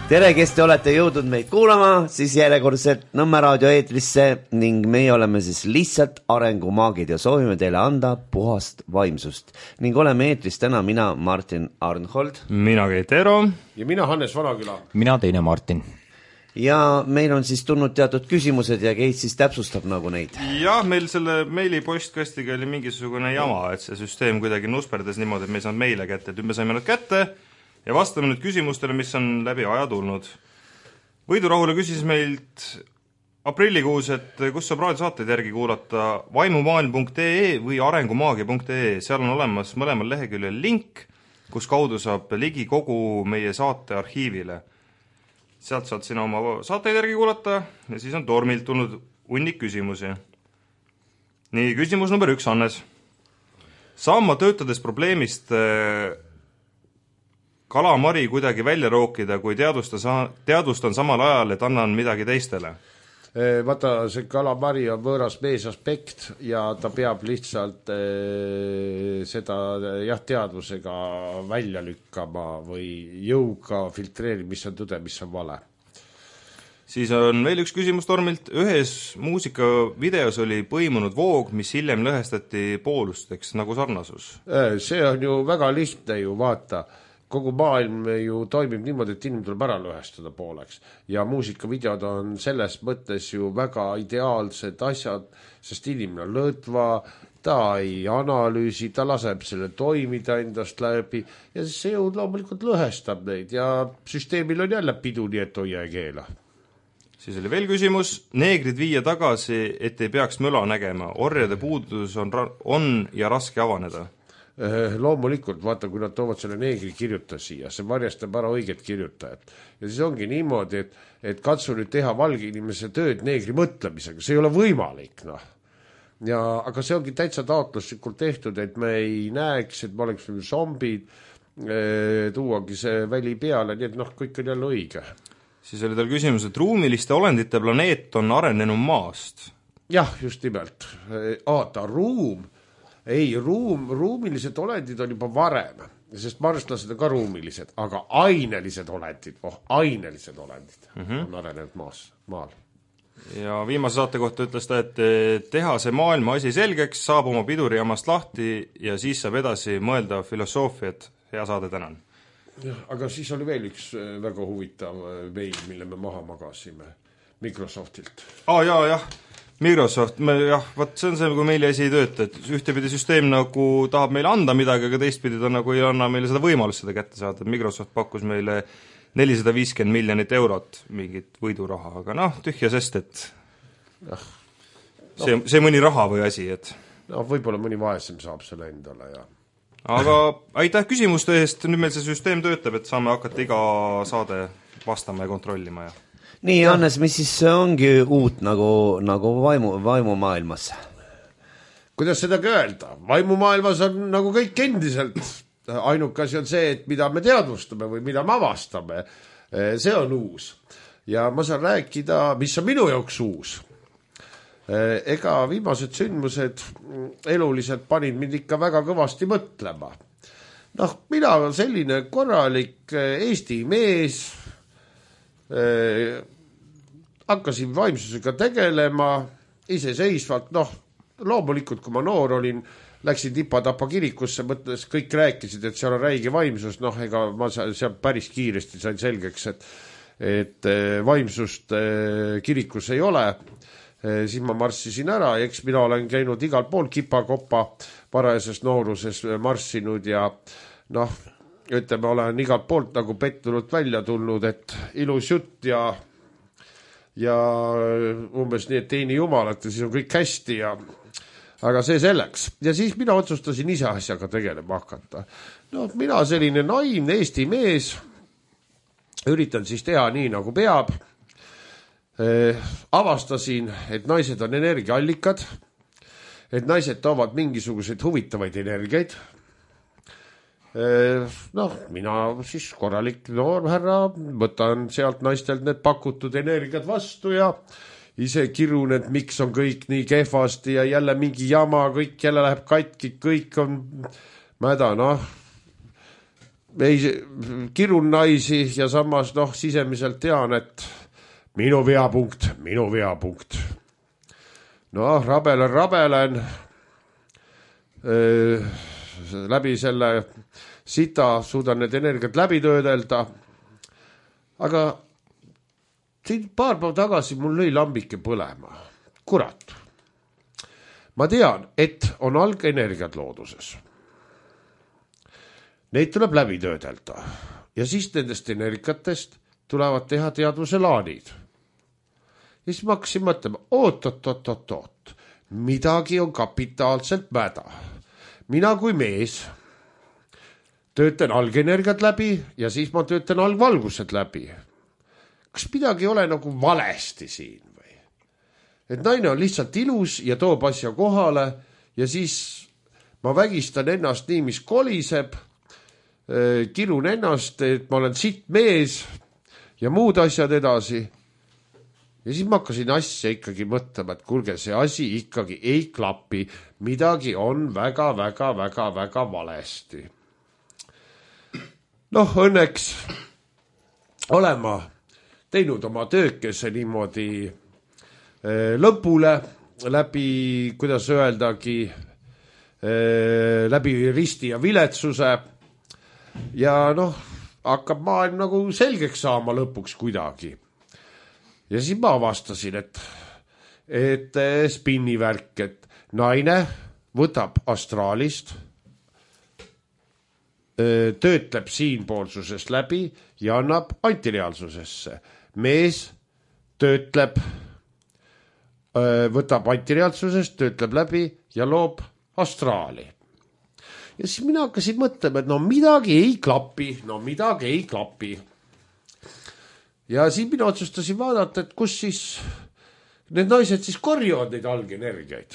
Tere, kes te olete jõudnud meid kuulama, siis järjekordselt Nõmme raadio eetrisse ning meie oleme siis lihtsalt arengumaagid ja soovime teile anda puhast vaimsust. Ning oleme eetris täna mina, Martin Arnhold. Mina Keit Eero. Ja mina Hannes Vanaküla. Mina teine Martin. Ja meil on siis tulnud teatud küsimused ja Keit siis täpsustab nagu neid. Jah, meil selle meili postkastiga oli mingisugune jama, et see süsteem kuidagi nusperdas niimoodi, et me ei saanud meile kätte, et nüüd me saime nad kätte ja vastame nüüd küsimustele, mis on läbi aja tulnud. Võidurahule küsis meilt aprillikuus, et kus saab raadiosaateid järgi kuulata vaimumaailm.ee või arengumaagia.ee. Seal on olemas mõlemal leheküljel link, kus kaudu saab ligi kogu meie saate arhiivile. Sealt saad sina oma saateid järgi kuulata ja siis on Tormilt tulnud hunnik küsimusi. Nii, küsimus number 1, Hannes. Saan ma töötades probleemist kalamari kuidagi välja rookida, kui teadvustan samal ajal, et annan midagi teistele? Vaata, see kalamari on võõras meesaspekt ja ta peab lihtsalt seda teadvusega välja lükkama või jõuga filtreerima, mis on tõde, mis on vale. Siis on veel üks küsimus Tormilt. Ühes muusikavideos oli põimunud voog, mis hiljem lõhestati poolusteks nagu sarnasus. See on ju väga lihtne ju, vaata. Kogu maailm ju toimib niimoodi, et inimene tuleb ära lõhestada pooleks. Ja muusikavideod on selles mõttes ju väga ideaalsed asjad, sest inimene on lõdva, ta ei analüüsi, ta laseb selle toimida endast läbi ja siis see jõud loomulikult lõhestab neid ja süsteemil on jälle pidu, nii et hoia ja keela. Siis oli veel küsimus. Neegrid viia tagasi, et ei peaks möla nägema. Orjade puudus on ja raske avaneda. Loomulikult, vaata, kui nad toovad selle neegri kirjuta siia, see varjastab ära õiget kirjutajat. Ja siis ongi niimoodi, et katsu nüüd teha valge inimese tööd neegri mõtlemisega, see ei ole võimalik, noh. Ja, aga see ongi täitsa taotluslikult tehtud, et me ei näeks, et me oleks zombid, tuuagi see väli peale, nii et noh, kõik on jälle õige. Siis oli tal küsimus, et ruumiliste olendite planeet on arenenum maast. Jah, just nimelt. Aata, ruumilised olendid on juba varem, sest marslased on ka ruumilised, aga ainelised olendid on arenenud maal. Ja viimase saate kohta ütles ta, et teha see maailma asi selgeks, saab oma pidurijamast lahti ja siis saab edasi mõelda filosoofiat. Hea saade, tänan. Aga siis oli veel üks väga huvitav meil, mille me maha magasime Microsoftilt. Jah. Microsoft, see on see, kui meile asi ei tööta, et ühtepidi süsteem nagu tahab meile anda midagi, aga teistpidi ta nagu ei anna meile seda võimalust seda kätte saada. Microsoft pakkus meile 450 miljonit eurot mingit võiduraha, aga tühja sest, et see mõni raha või asi, et võib-olla mõni vaesem saab selle endale, ja. Aga aitäh küsimuste eest, nüüd meil see süsteem töötab, et saame hakata iga saade vastama ja kontrollima, ja nii, Hannes, mis siis ongi uut nagu vaimumaailmas? Kuidas seda öelda? Vaimumaailmas on nagu kõik endiselt. Ainuke asi on see, et mida me teadvustame või mida me avastame. See on uus. Ja ma saan rääkida, mis on minu jaoks uus. Ega viimased sündmused eluliselt panid mind ikka väga kõvasti mõtlema. Mina olen selline korralik Eesti mees, hakkasin vaimsusega tegelema iseseisvalt, loomulikult kui ma noor olin, läksin Tipa-Tapa kirikusse, mõtles, kõik rääkisid, et seal on räige vaimsus, ega ma seal päris kiiresti sain selgeks, et vaimsust kirikus ei ole, siis ma marssisin ära ja eks mina olen käinud igal pool kipa-kopa varajases nooruses marssinud ja ütleme, olen igalt poolt nagu pettunult välja tulnud, et ilus jutt ja umbes nii, et teeni jumalat ja siis on kõik hästi aga see selleks. Ja siis mina otsustasin ise asjaga tegelema hakata. Mina selline naimne Eesti mees, üritan siis teha nii nagu peab. Avastasin, et naised on energiaallikad, et naised toovad mingisuguseid huvitavaid energiaid. Mina siis korralik noor härra, võtan sealt naistelt need pakutud energiat vastu ja ise kirun, et miks on kõik nii kehvasti ja jälle mingi jama, kõik jälle läheb katki, kõik on mäda, kirun naisi ja samas sisemiselt tean, et minu veapunkt. Rabelen. Läbi selle sita suudan need energiat läbi töödelda. Aga paar päeva tagasi mul lõi lambike põlema. Kurat. Ma tean, et on algenergiad looduses. Neid tuleb läbi töödelda. Ja siis nendest energiatest tulevad teha teadvuse laanid. Ja siis ma hakkasin mõtlema, oot. Midagi on kapitaalselt mäda. Mina kui mees töötan algenergiat läbi ja siis ma töötan algvalgused läbi. Kas midagi ei ole nagu valesti siin või? Et naine on lihtsalt ilus ja toob asja kohale ja siis ma vägistan ennast nii, mis koliseb, kirun ennast, et ma olen sitt mees ja muud asjad edasi. Ja siis ma hakkasin asja ikkagi mõtlema, et kuulge, see asi ikkagi ei klapi. Midagi on väga valesti. Õnneks olen ma teinud oma töökese niimoodi lõpule läbi, kuidas öeldagi, läbi risti ja viletsuse. Ja hakkab maailm nagu selgeks saama lõpuks kuidagi. Ja siis ma avastasin, et spinnivärk, et naine võtab astraalist, töötleb siinpoolsusest läbi ja annab antireaalsusesse. Mees töötleb, võtab antireaalsusest, töötleb läbi ja loob astraali. Ja siis mina hakkasin mõtlema, et midagi ei klapi. Ja siin mina otsustasin vaadata, et kus siis need naised siis korjavad neid algenergiaid.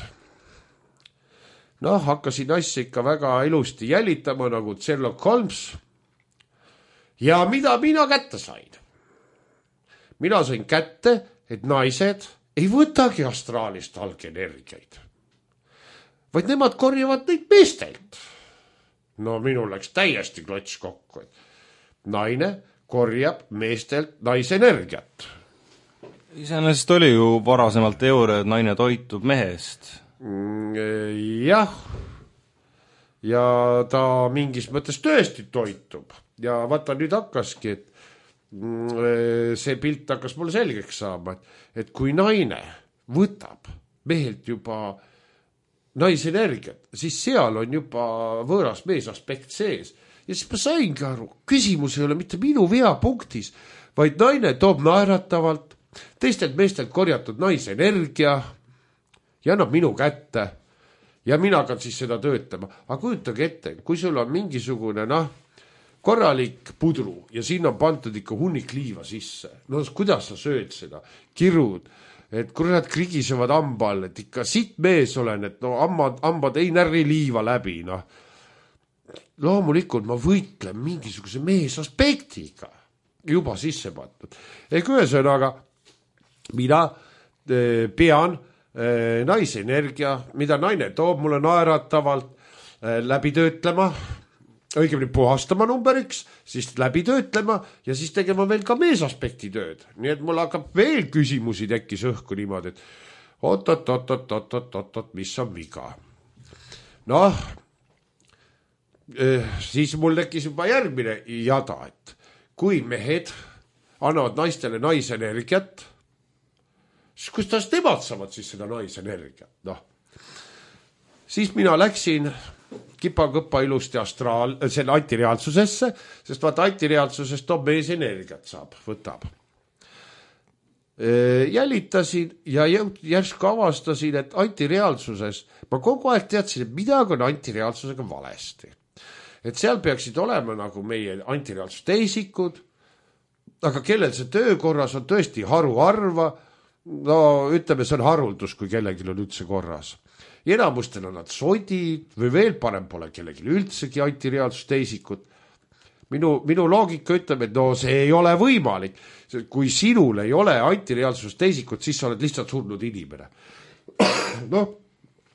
Hakkasin asja ikka väga ilusti jälitama nagu Sherlock Holmes. Ja mida mina kätte sain? Mina sain kätte, et naised ei võtagi astraalist algenergiaid, vaid nemad korjavad neid meestelt. Minul läks täiesti klots kokku, et naine korjab meestelt naisenergiat. Iseenesest oli ju varasemalt teooria, et naine toitub mehest. Jah. Ja ta mingis mõttes tõesti toitub. Ja vaata nüüd hakkaski, et see pilt hakkas mulle selgeks saama, et kui naine võtab mehelt juba naisenergiat, siis seal on juba võõras mees aspekt sees. Ja siis ma saingi aru, küsimus ei ole mitte minu veapunktis, vaid naine toob naeratavalt teistelt meestelt korjatud naisenergia ja annab minu kätte ja mina hakkan siis seda töötama. Aga kujutage ette, kui sul on mingisugune korralik pudru ja siin on pandud ikka hunnik liiva sisse. Kuidas sa sööd seda? Kirud, et kurat krigisevad hambal, et ikka sitt mees olen, et hambad ei närri liiva läbi, Loomulikult ma võitlen mingisuguse mees aspektiga juba sisse pandud. Ühesõnaga, mina pean naisenergia, mida naine toob mulle naeratavalt läbi töötlema, õigemini puhastama number 1, siis läbi töötlema ja siis tegema veel ka meesaspekti tööd. Nii et mul hakkab veel küsimusi tekkis õhku niimoodi, et oot, mis on viga. Siis mul tekkis juba järgmine jada, et kui mehed annavad naistele naisenergiat, siis kuidas nemad saavad siis seda naisenergiat? Siis mina läksin kipa-kõppa ilusti selle antireaalsusesse, sest vaata antireaalsusest toob mees energiat võtab. Jälitasin ja järsku avastasin, et antireaalsuses ma kogu aeg teadsin, et midagi on antireaalsusega valesti. Et seal peaksid olema nagu meie antireaalsusteisikud, aga kellel see töökorras on tõesti haruharva, ütleme, see on haruldus, kui kellelgi on üldse korras. Ja enamustel on nad sodid või veel parem pole kellelgi üldsegi antireaalsusteisikud. Minu loogika ütleb, et see ei ole võimalik. Kui sinul ei ole antireaalsusteisikud, siis sa oled lihtsalt surnud inimene.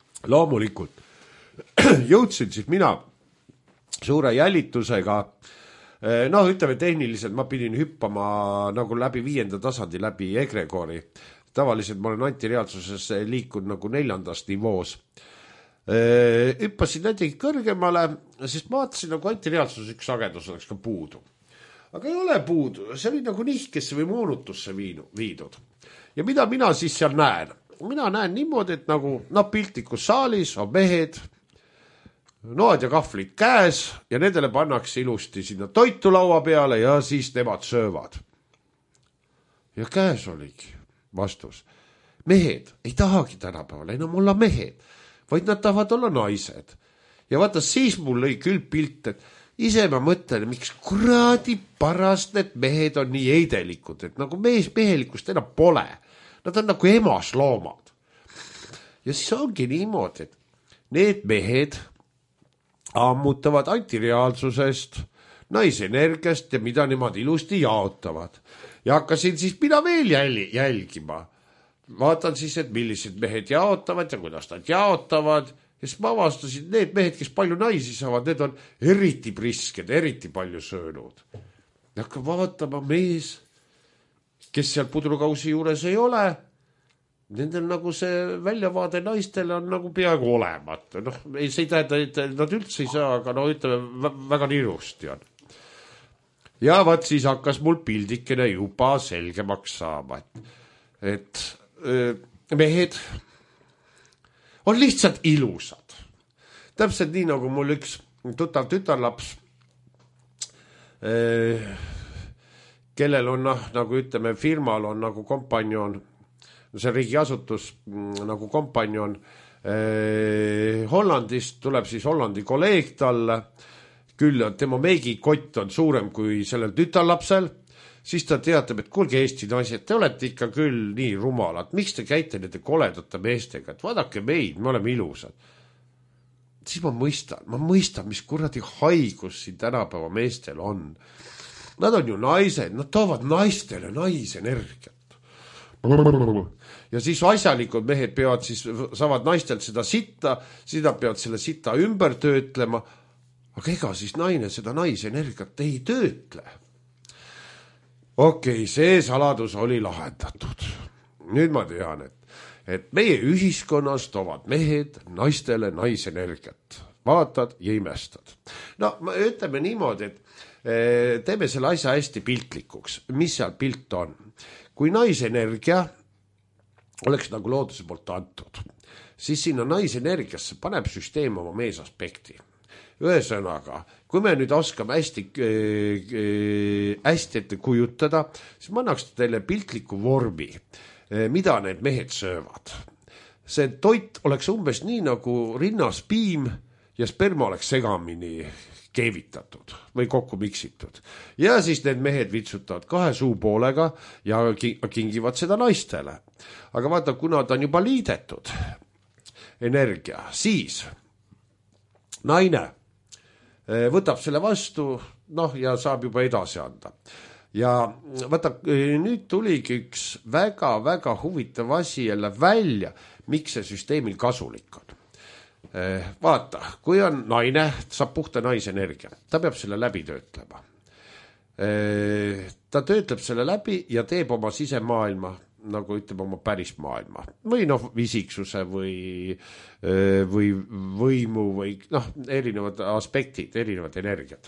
Loomulikult jõudsin siis mina suure jälitusega noh, ütleme tehniliselt ma pidin hüppama nagu läbi 5. tasandi, läbi egregori. Tavaliselt ma olen antireaalsuses liikunud nagu 4. nivoos. Hüppasin näiteks kõrgemale, sest ma vaatasin nagu antireaalsus üks sagedus oleks ka puudu. Aga ei ole puudu, see oli nagu nihkesse või moonutusse viidud. Ja mida mina siis seal näen? Mina näen niimoodi, et nagu piltlikus saalis on mehed, noad ja kahvlid käes ja nendele pannakse ilusti sinna toitu laua peale ja siis nemad söövad. Ja käes oligi vastus. Mehed ei tahagi tänapäeval enam olla mehed, vaid nad tahavad olla naised. Ja vaata, siis mul lõi küll pilt, et ise ma mõtlen, miks kuradi parast need mehed on nii eidelikud, et nagu mehelikust enam pole. Nad on nagu emasloomad. Ja siis ongi niimoodi, et need mehed ammutavad antireaalsusest, naisenergiast ja mida nemad ilusti jaotavad. Ja hakkasin siis mina veel jälgima. Vaatan siis, et millised mehed jaotavad ja kuidas nad jaotavad. Ja siis ma avastasin, need mehed, kes palju naisi saavad, need on eriti prisked, eriti palju söönud. Ja hakkan vaatama mees, kes seal pudrukausi juures ei ole, nendel nagu see väljavaade naistele on nagu peaaegu olemata. Noh, see ei tähenda, et nad üldse ei saa, aga no ütleme, väga nirusti on. Ja vaat siis hakkas mul pildikene juba selgemaks saama, et mehed on lihtsalt ilusad. Täpselt nii, nagu mul üks tuttav tütarlaps, kellel on nagu ütleme, firmal on nagu kompanjon, see riigiasutus nagu kompanjon Hollandist, tuleb siis Hollandi kolleeg talle, küll tema meigikott on suurem kui sellel tütarlapsel, siis ta teatab, et kuulge Eesti naised, te olete ikka küll nii rumalad, miks te käite nende koledate meestega, et vaadake meid, me oleme ilusad. Siis ma mõistan, mis kuradi haigus siin tänapäeva meestel on. Nad on ju naised, nad toovad naistele naisenergiat. Ja siis asjalikud mehed peavad siis, saavad naistelt seda sitta, siis nad peavad selle sita ümber töötlema, aga ega siis naine seda naisenergiat ei töötle. Okei, see saladus oli lahendatud. Nüüd ma tean, et meie ühiskonnas toovad mehed naistele naisenergiat. Vaatad ja imestad. No, ütleme niimoodi, et teeme selle asja hästi piltlikuks. Mis seal pilt on? Kui naisenergia oleks nagu looduse poolt antud, siis sinna naisenergiasse paneb süsteem oma meesaspekti. Ühesõnaga, kui me nüüd oskame hästi ette kujutada, siis ma annaks teile piltliku vormi, mida need mehed söövad. See toit oleks umbes nii nagu rinnas piim ja sperma oleks segamini keevitatud või kokku miksitud. Ja siis need mehed vitsutavad 2 suupoolega ja kingivad seda naistele. Aga vaata, kuna ta on juba liidetud energia, siis naine võtab selle vastu, ja saab juba edasi anda. Ja vaata, nüüd tuligi üks väga-väga huvitav asi jälle välja, miks see süsteemil kasulik on. Vaata, kui on naine, saab puhta naisenergia, ta peab selle läbi töötlema. Ta töötleb selle läbi ja teeb oma sisemaailma, nagu ütleb oma päris maailma. Või visiksuse või võimu või erinevad aspektid, erinevad energiat.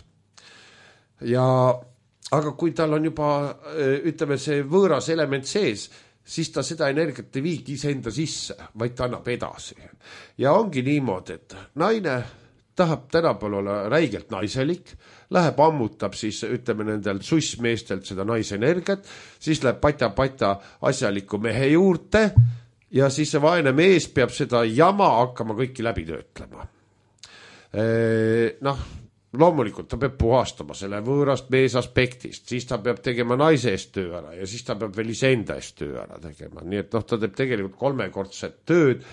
Aga kui tal on juba, ütleme, see võõras element sees, siis ta seda energiat ei viigi iseenda sisse, vaid ta annab edasi. Ja ongi niimoodi, et naine tahab tänapäeval olla räigelt naiselik, läheb ammutab siis, ütleme, nendel sussmeestelt seda naisenergiat, siis läheb pata asjaliku mehe juurde ja siis see vaene mees peab seda jama hakkama kõiki läbi töötlema. Loomulikult ta peab puhastama selle võõrast mees aspektist, siis ta peab tegema naise eest töö ära ja siis ta peab veel iseenda eest töö ära tegema. Nii et ta teeb tegelikult 3-kordset tööd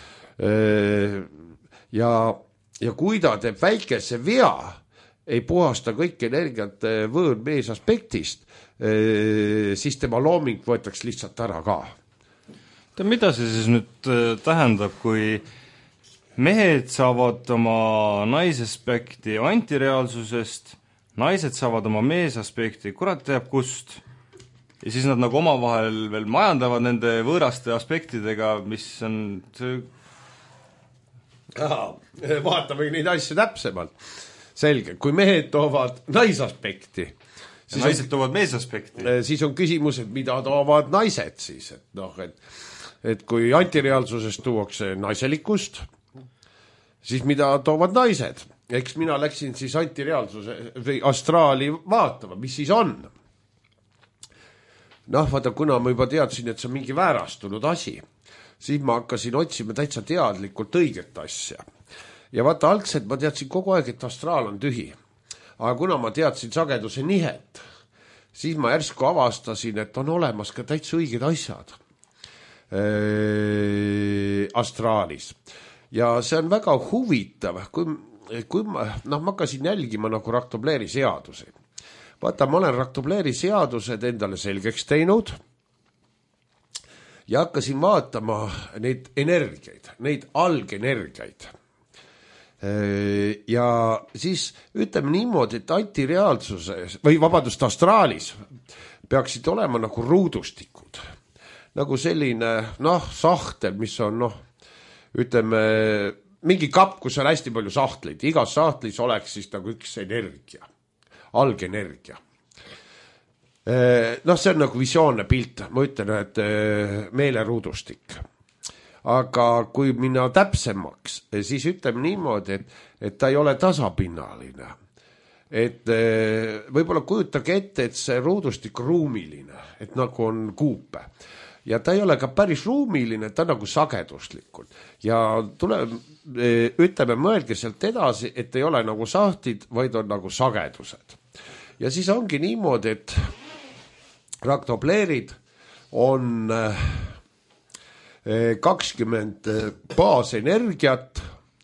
ja kui ta teeb väikese vea, ei puhasta kõik energiat võõr mees aspektist, siis tema looming võetakse lihtsalt ära ka. Mida see siis nüüd tähendab, kui mehed saavad oma naisaspekti antireaalsusest, naised saavad oma meesaspekti, kurat teab kust. Ja siis nad nagu omavahel veel majandavad nende võõraste aspektidega, mis on see... Vaatame neid asju täpsemalt. Selge, kui mehed toovad naisaspekti, siis naised toovad meesaspekti. Siis on küsimus, et mida toovad naised siis. Et kui antireaalsusest tuuakse naiselikkust, siis mida toovad naised? Eks mina läksin siis antireaalsuse või astraali vaatama, mis siis on. Vaata, kuna ma juba teadsin, et see on mingi väärastunud asi, siis ma hakkasin otsima täitsa teadlikult õiget asja. Ja vaata, algselt ma teadsin kogu aeg, et astraal on tühi. Aga kuna ma teadsin sageduse nihet, siis ma järsku avastasin, et on olemas ka täitsa õiged asjad astraalis. Ja see on väga huvitav, kui ma hakkasin jälgima nagu Raktobleri seadusi. Vaata, ma olen Raktobleri seadused endale selgeks teinud ja hakkasin vaatama neid energiaid, neid algenergiaid. Ja siis ütleme niimoodi, et antireaalsuses või vabandust, astraalis peaksid olema nagu ruudustikud. Nagu selline, sahtel, mis on, ütleme, mingi kapp, kus on hästi palju sahtleid. Igas sahtlis oleks siis nagu üks energia, algenergia. See on nagu visioonne pilt, ma ütlen, et meeleruudustik. Aga kui minna täpsemaks, siis ütleme niimoodi, et ta ei ole tasapinnaline. Et võib-olla kujutage ette, et see ruudustik on ruumiline, et nagu on kuupe. Ja ta ei ole ka päris ruumiline, ta on nagu sageduslikult. Ja ütleme, mõelge sealt edasi, et ei ole nagu sahtid, vaid on nagu sagedused. Ja siis ongi niimoodi, et raktobleerid on 20 baasenergiat,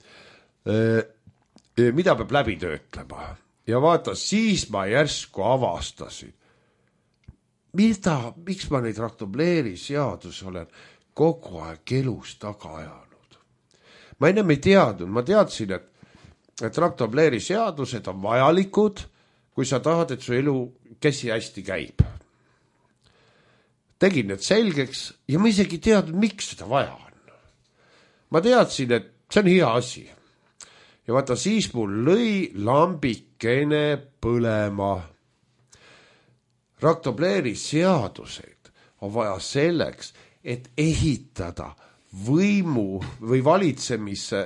mida peab läbi töötlema. Ja vaata, siis ma järsku avastasin, miks ma neid Raktobleri seadus olen kogu aeg elus taga ajanud. Ma ennem ei teadnud, ma teadsin, et Raktobleri seadused on vajalikud, kui sa tahad, et su elu käsi hästi käib. Tegin need selgeks ja ma isegi teadnud, miks seda vaja on. Ma teadsin, et see on hea asi. Ja vaata, siis mul lõi lambikene põlema. Raktobleri seadused on vaja selleks, et ehitada võimu või valitsemise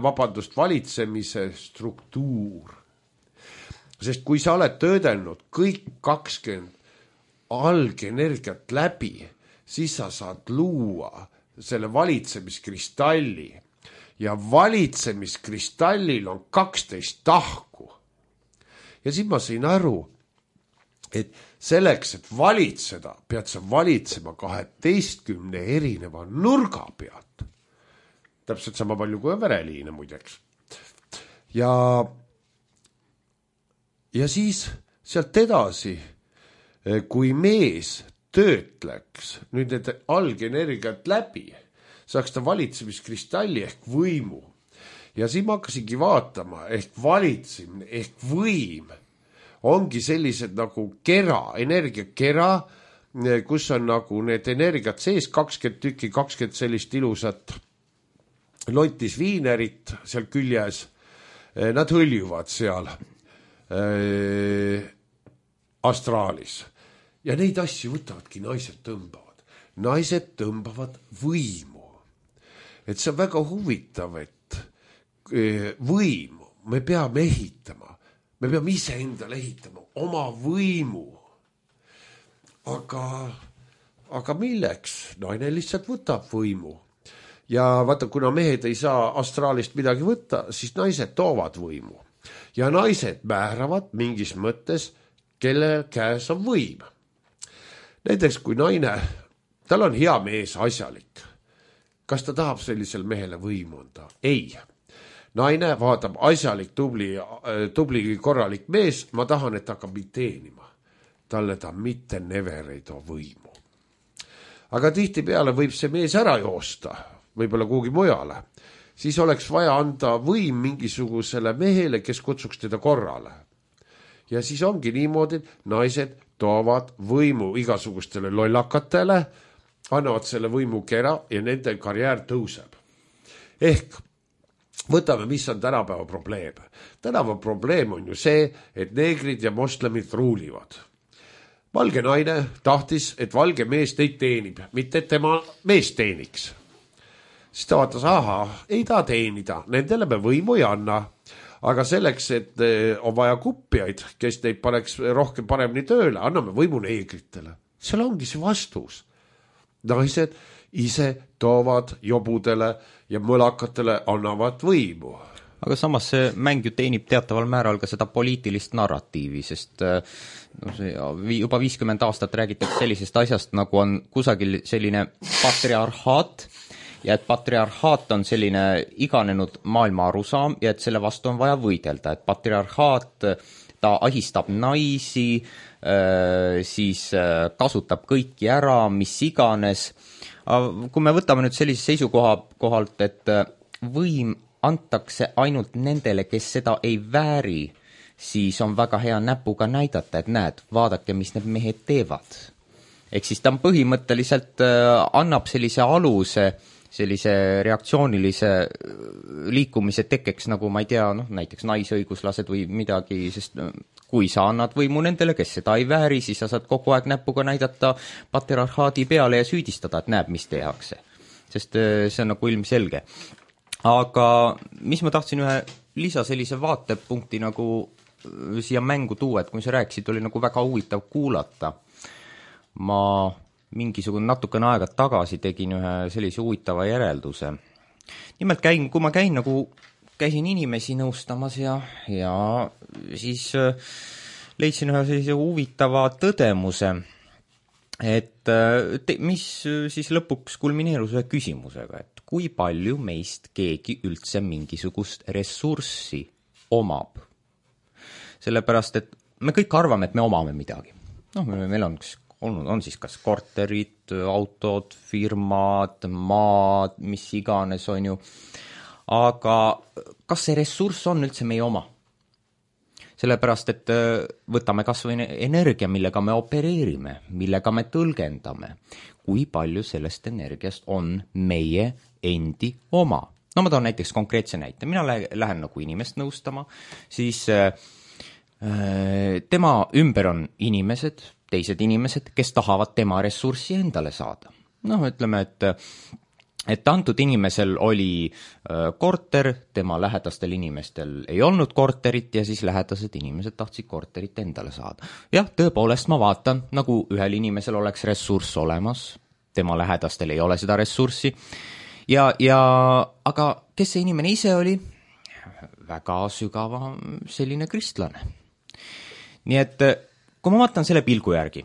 struktuur. Sest kui sa oled töödelnud kõik 20 algenergiat läbi, siis sa saad luua selle valitsemiskristalli. Ja valitsemiskristallil on 12 tahku. Ja siis ma sain aru, et selleks, et valitseda, pead sa valitsema 12 erineva nurga pealt. Täpselt sama palju kui on vereliine muideks. Ja siis sealt edasi, kui mees töötleks nüüd need algenergiat läbi, saaks ta valitsemiskristalli ehk võimu. Ja siis ma hakkasingi vaatama, ehk valitsemine, ehk võim ongi sellised nagu kera, energiakera, kus on nagu need energiat sees, 20 tükki, 20 sellist ilusat lotis viinerit seal küljes. Nad hõljuvad seal astraalis. Ja neid asju võtavadki naised tõmbavad. Naised tõmbavad võimu. Et see on väga huvitav, et võimu me peame ehitama. Me peame ise endale ehitama oma võimu. Aga milleks? Naine lihtsalt võtab võimu. Ja vaata, kuna mehed ei saa astraalist midagi võtta, siis naised toovad võimu. Ja naised määravad mingis mõttes, kelle käes on võim. Näiteks kui naine, tal on hea mees, asjalik. Kas ta tahab sellisel mehele võimu anda? Ei. Naine vaatab asjalik, tubli korralik mees, ma tahan, et ta hakkab mind teenima. Talle ta mitte never ei too võimu. Aga tihtipeale võib see mees ära joosta, võib-olla kuhugi mujale. Siis oleks vaja anda võim mingisugusele mehele, kes kutsuks teda korrale. ja siis ongi niimoodi, et naised toovad võimu igasugustele lollakatele, annavad selle võimu kera ja nende karjäär tõuseb. Ehk võtame, mis on tänapäeva probleem. Tänapäeva probleem on ju see, et neegrid ja moslemid ruulivad. Valge naine tahtis, et valge mees teid teenib, mitte et tema mees teeniks. Siis ta vaatas, ei ta teenida, nendele me võimu ei anna. Aga selleks, et on vaja kuppijaid, kes neid paneks rohkem paremini tööle, anname võimu neegritele. Seal ongi see vastus. Naised ise toovad jobudele ja mõlakatele annavad võimu. Aga samas see mäng ju teenib teataval määral ka seda poliitilist narratiivi, sest juba 50 aastat räägitakse sellisest asjast, nagu on kusagil selline patriarhaat, ja et patriarhaat on selline iganenud maailma arusaam ja et selle vastu on vaja võidelda, et patriarhaat, ta ahistab naisi, siis kasutab kõiki ära, mis iganes. Kui me võtame nüüd sellise seisukoha kohalt, et võim antakse ainult nendele, kes seda ei vääri, siis on väga hea näpuga näidata, et näed, vaadake, mis need mehed teevad. Ehk siis ta põhimõtteliselt annab sellise aluse, sellise reaktsioonilise liikumise tekkeks, nagu ma ei tea, näiteks naisõiguslased või midagi, sest kui sa annad võimu nendele, kes seda ei vääri, siis sa saad kogu aeg näpuga näidata patriarhaadi peale ja süüdistada, et näeb, mis tehakse. Sest see on nagu ilmselge. Aga mis ma tahtsin ühe lisa sellise vaatepunkti nagu siia mängu tuua, et kui sa rääkisid, oli nagu väga huvitav kuulata. Ma mingisugune natukene aega tagasi tegin ühe sellise huvitava järelduse. Nimelt kui ma käisin inimesi nõustamas ja siis leidsin ühe sellise huvitava tõdemuse, et mis siis lõpuks kulmineerus ühe küsimusega, et kui palju meist keegi üldse mingisugust ressurssi omab. Sellepärast, et me kõik arvame, et me omame midagi. Meil on siis kas korterid, autod, firmad, maad, mis iganes on ju. Aga kas see ressurss on üldse meie oma? Sellepärast, et võtame kas või energia, millega me opereerime, millega me tõlgendame. Kui palju sellest energiast on meie endi oma? Ma toon näiteks konkreetse näite. Mina lähen nagu inimest nõustama, siis tema ümber on inimesed, teised inimesed, kes tahavad tema ressurssi endale saada. Ütleme, et antud inimesel oli korter, tema lähedastel inimestel ei olnud korterit ja siis lähedased inimesed tahtsid korterit endale saada. Jah, tõepoolest ma vaatan, nagu ühel inimesel oleks ressurss olemas, tema lähedastel ei ole seda ressurssi. Aga kes see inimene ise oli? Väga sügava selline kristlane. Nii et kui ma vaatan selle pilgu järgi,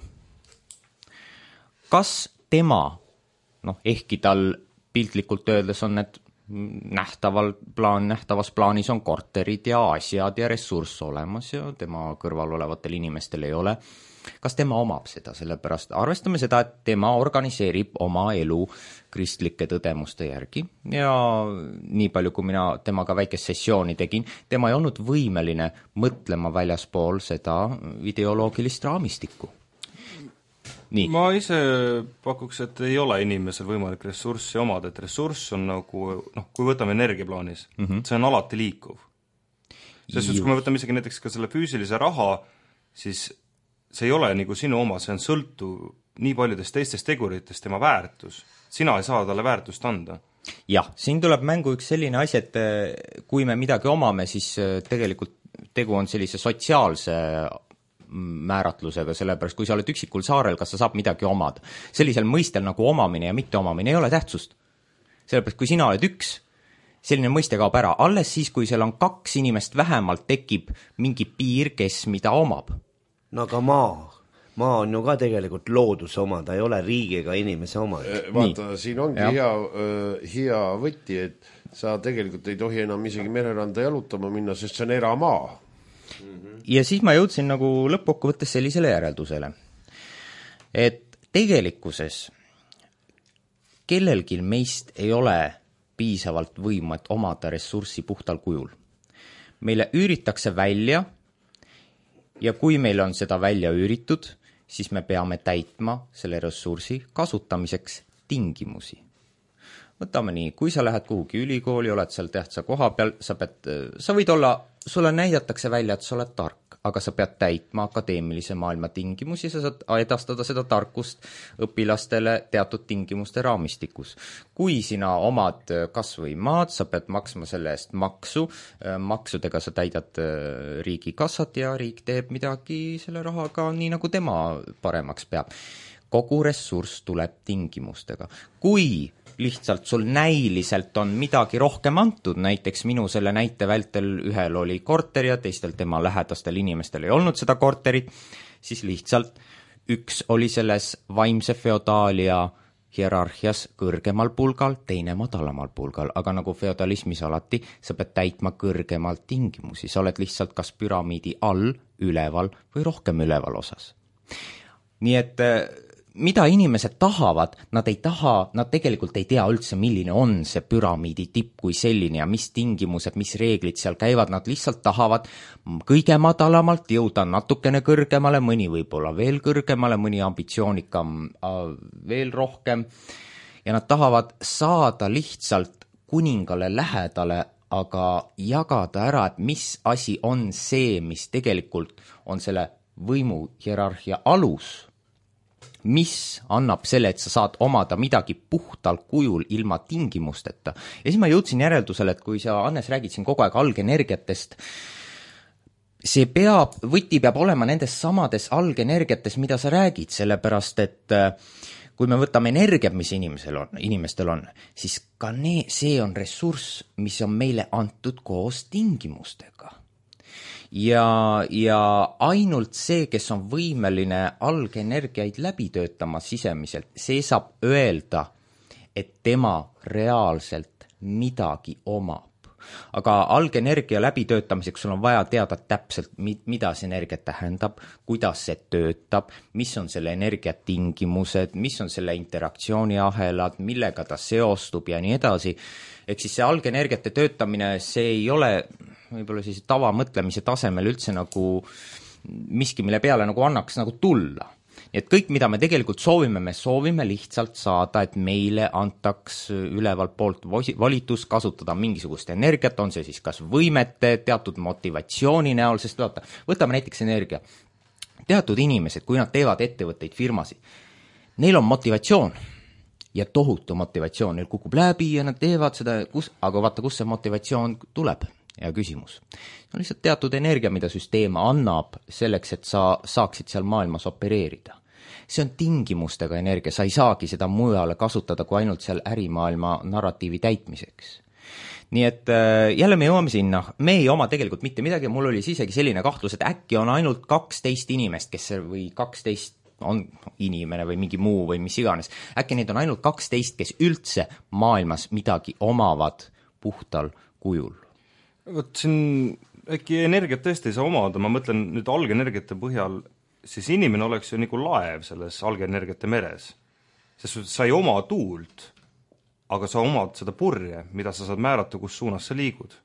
kas tema, ehkki tal piltlikult öeldes on need nähtavas plaanis on korterid ja asjad ja ressurss olemas ja tema kõrval olevatel inimestel ei ole, kas tema omab seda, sellepärast arvestame seda, et tema organiseerib oma elu kristlike tõdemuste järgi ja nii palju, kui mina temaga väikest sessiooni tegin, tema ei olnud võimeline mõtlema väljaspool seda ideoloogilist raamistikku. Nii. Ma ise pakuks, et ei ole inimesel võimalik ressurssi omada, et ressurss on nagu, kui võtame energiaplaanis, see on alati liikuv. Sest kui me võtame isegi näiteks ka selle füüsilise raha, siis see ei ole nagu sinu oma, see on sõltuv nii paljudest teistest teguritest tema väärtus. Sina ei saa talle väärtust anda. Jah, siin tuleb mängu üks selline asi, et kui me midagi omame, siis tegelikult tegu on sellise sotsiaalse määratlusega, sellepärast kui sa oled üksikul saarel, kas sa saab midagi omada. Sellisel mõistel nagu omamine ja mitte omamine ei ole tähtsust. Sellepärast kui sina oled üks, selline mõiste kaob ära. Alles siis, kui seal on 2 inimest vähemalt, tekib mingi piir, kes mida omab. Aga maa on ju ka tegelikult looduse oma, ta ei ole riigi ega inimese oma. Vaata, siin ongi hea võtti, et sa tegelikult ei tohi enam isegi mereranda jalutama minna, sest see on eramaa. Ja siis ma jõudsin nagu lõppkokkuvõttes sellisele järeldusele, et tegelikkuses kellelgi meist ei ole piisavalt võimu, et omada ressurssi puhtal kujul. Meile üüritakse välja ja kui meil on seda välja üüritud, siis me peame täitma selle ressursi kasutamiseks tingimusi. Võtame nii, kui sa lähed kuhugi ülikooli, oled seal tähtsa koha peal, sa võid olla, sulle näidatakse välja, et sa oled tark, aga sa pead täitma akadeemilise maailma tingimusi, sa saad edastada seda tarkust õpilastele teatud tingimuste raamistikus. Kui sina omad kas või maad, sa pead maksma selle eest maksu, maksudega sa täidad riigi kassat ja riik teeb midagi selle rahaga nii, nagu tema paremaks peab. Kogu ressurss tuleb tingimustega. Kui lihtsalt sul näiliselt on midagi rohkem antud, näiteks minu selle näite vältel ühel oli korter ja teistel tema lähedastel inimestel ei olnud seda korterit, siis lihtsalt üks oli selles vaimse feodaalia hierarhias kõrgemal pulgal, teine madalamal pulgal, aga nagu feodalismis alati, sa pead täitma kõrgemalt tingimusi, sa oled lihtsalt kas püramiidi all, üleval või rohkem üleval osas. Nii et mida inimesed tahavad, nad tegelikult ei tea üldse, milline on see püramiidi tipp kui selline ja mis tingimused, mis reeglid seal käivad, nad lihtsalt tahavad kõige madalamalt jõuda natukene kõrgemale, mõni võib-olla veel kõrgemale, mõni ambitsioonikam veel rohkem ja nad tahavad saada lihtsalt kuningale lähedale, aga jagada ära, et mis asi on see, mis tegelikult on selle võimu hierarhia alus, mis annab selle, et sa saad omada midagi puhtal kujul ilma tingimusteta. Ja siis ma jõudsin järeldusele, et kui sa, Hannes, räägid siin kogu aeg algenergiatest, see võti peab olema nendes samades algenergiates, mida sa räägid, sellepärast et kui me võtame energiat, mis inimestel on, siis ka see on ressurss, mis on meile antud koos tingimustega. Ja ainult see, kes on võimeline algenergiaid läbi töötama sisemiselt, see saab öelda, et tema reaalselt midagi omab. Aga algenergia läbitöötamiseks sul on vaja teada täpselt, mida see energia tähendab, kuidas see töötab, mis on selle energia tingimused, mis on selle interaktsiooniahelad, millega ta seostub ja nii edasi. Ehk siis see algenergiate töötamine, see ei ole võib-olla siis tavamõtlemise tasemel üldse nagu miski, mille peale nagu annaks nagu tulla. Nii et kõik, mida me tegelikult soovime, me soovime lihtsalt saada, et meile antaks ülevalt poolt valitus kasutada mingisugust energiat, on see siis kas võimete, teatud motivatsiooni näol, sest võtame näiteks energia. Teatud inimesed, kui nad teevad ettevõtteid, firmasid, neil on motivatsioon ja tohutu motivatsioon, neil kukub läbi ja nad teevad seda, aga vaata, kus see motivatsioon tuleb. Ja küsimus. On lihtsalt teatud energia, mida süsteem annab selleks, et sa saaksid seal maailmas opereerida. See on tingimustega energia, sa ei saagi seda mujale kasutada kui ainult seal ärimaailma narratiivi täitmiseks. Nii et jälle me jõuame sinna, me ei oma tegelikult mitte midagi, mul oli isegi selline kahtlus, et äkki on ainult 12 inimest, kes või 12 on inimene või mingi muu või mis iganes. Äkki neid on ainult 12, kes üldse maailmas midagi omavad puhtal kujul. Võt siin äkki energiat tõesti ei saa omada, ma mõtlen nüüd algenergiate põhjal, siis inimene oleks ju nagu laev selles algenergiate meres. Sest sa ei oma tuult, aga sa omad seda purje, mida sa saad määrata, kus suunas sa liigud.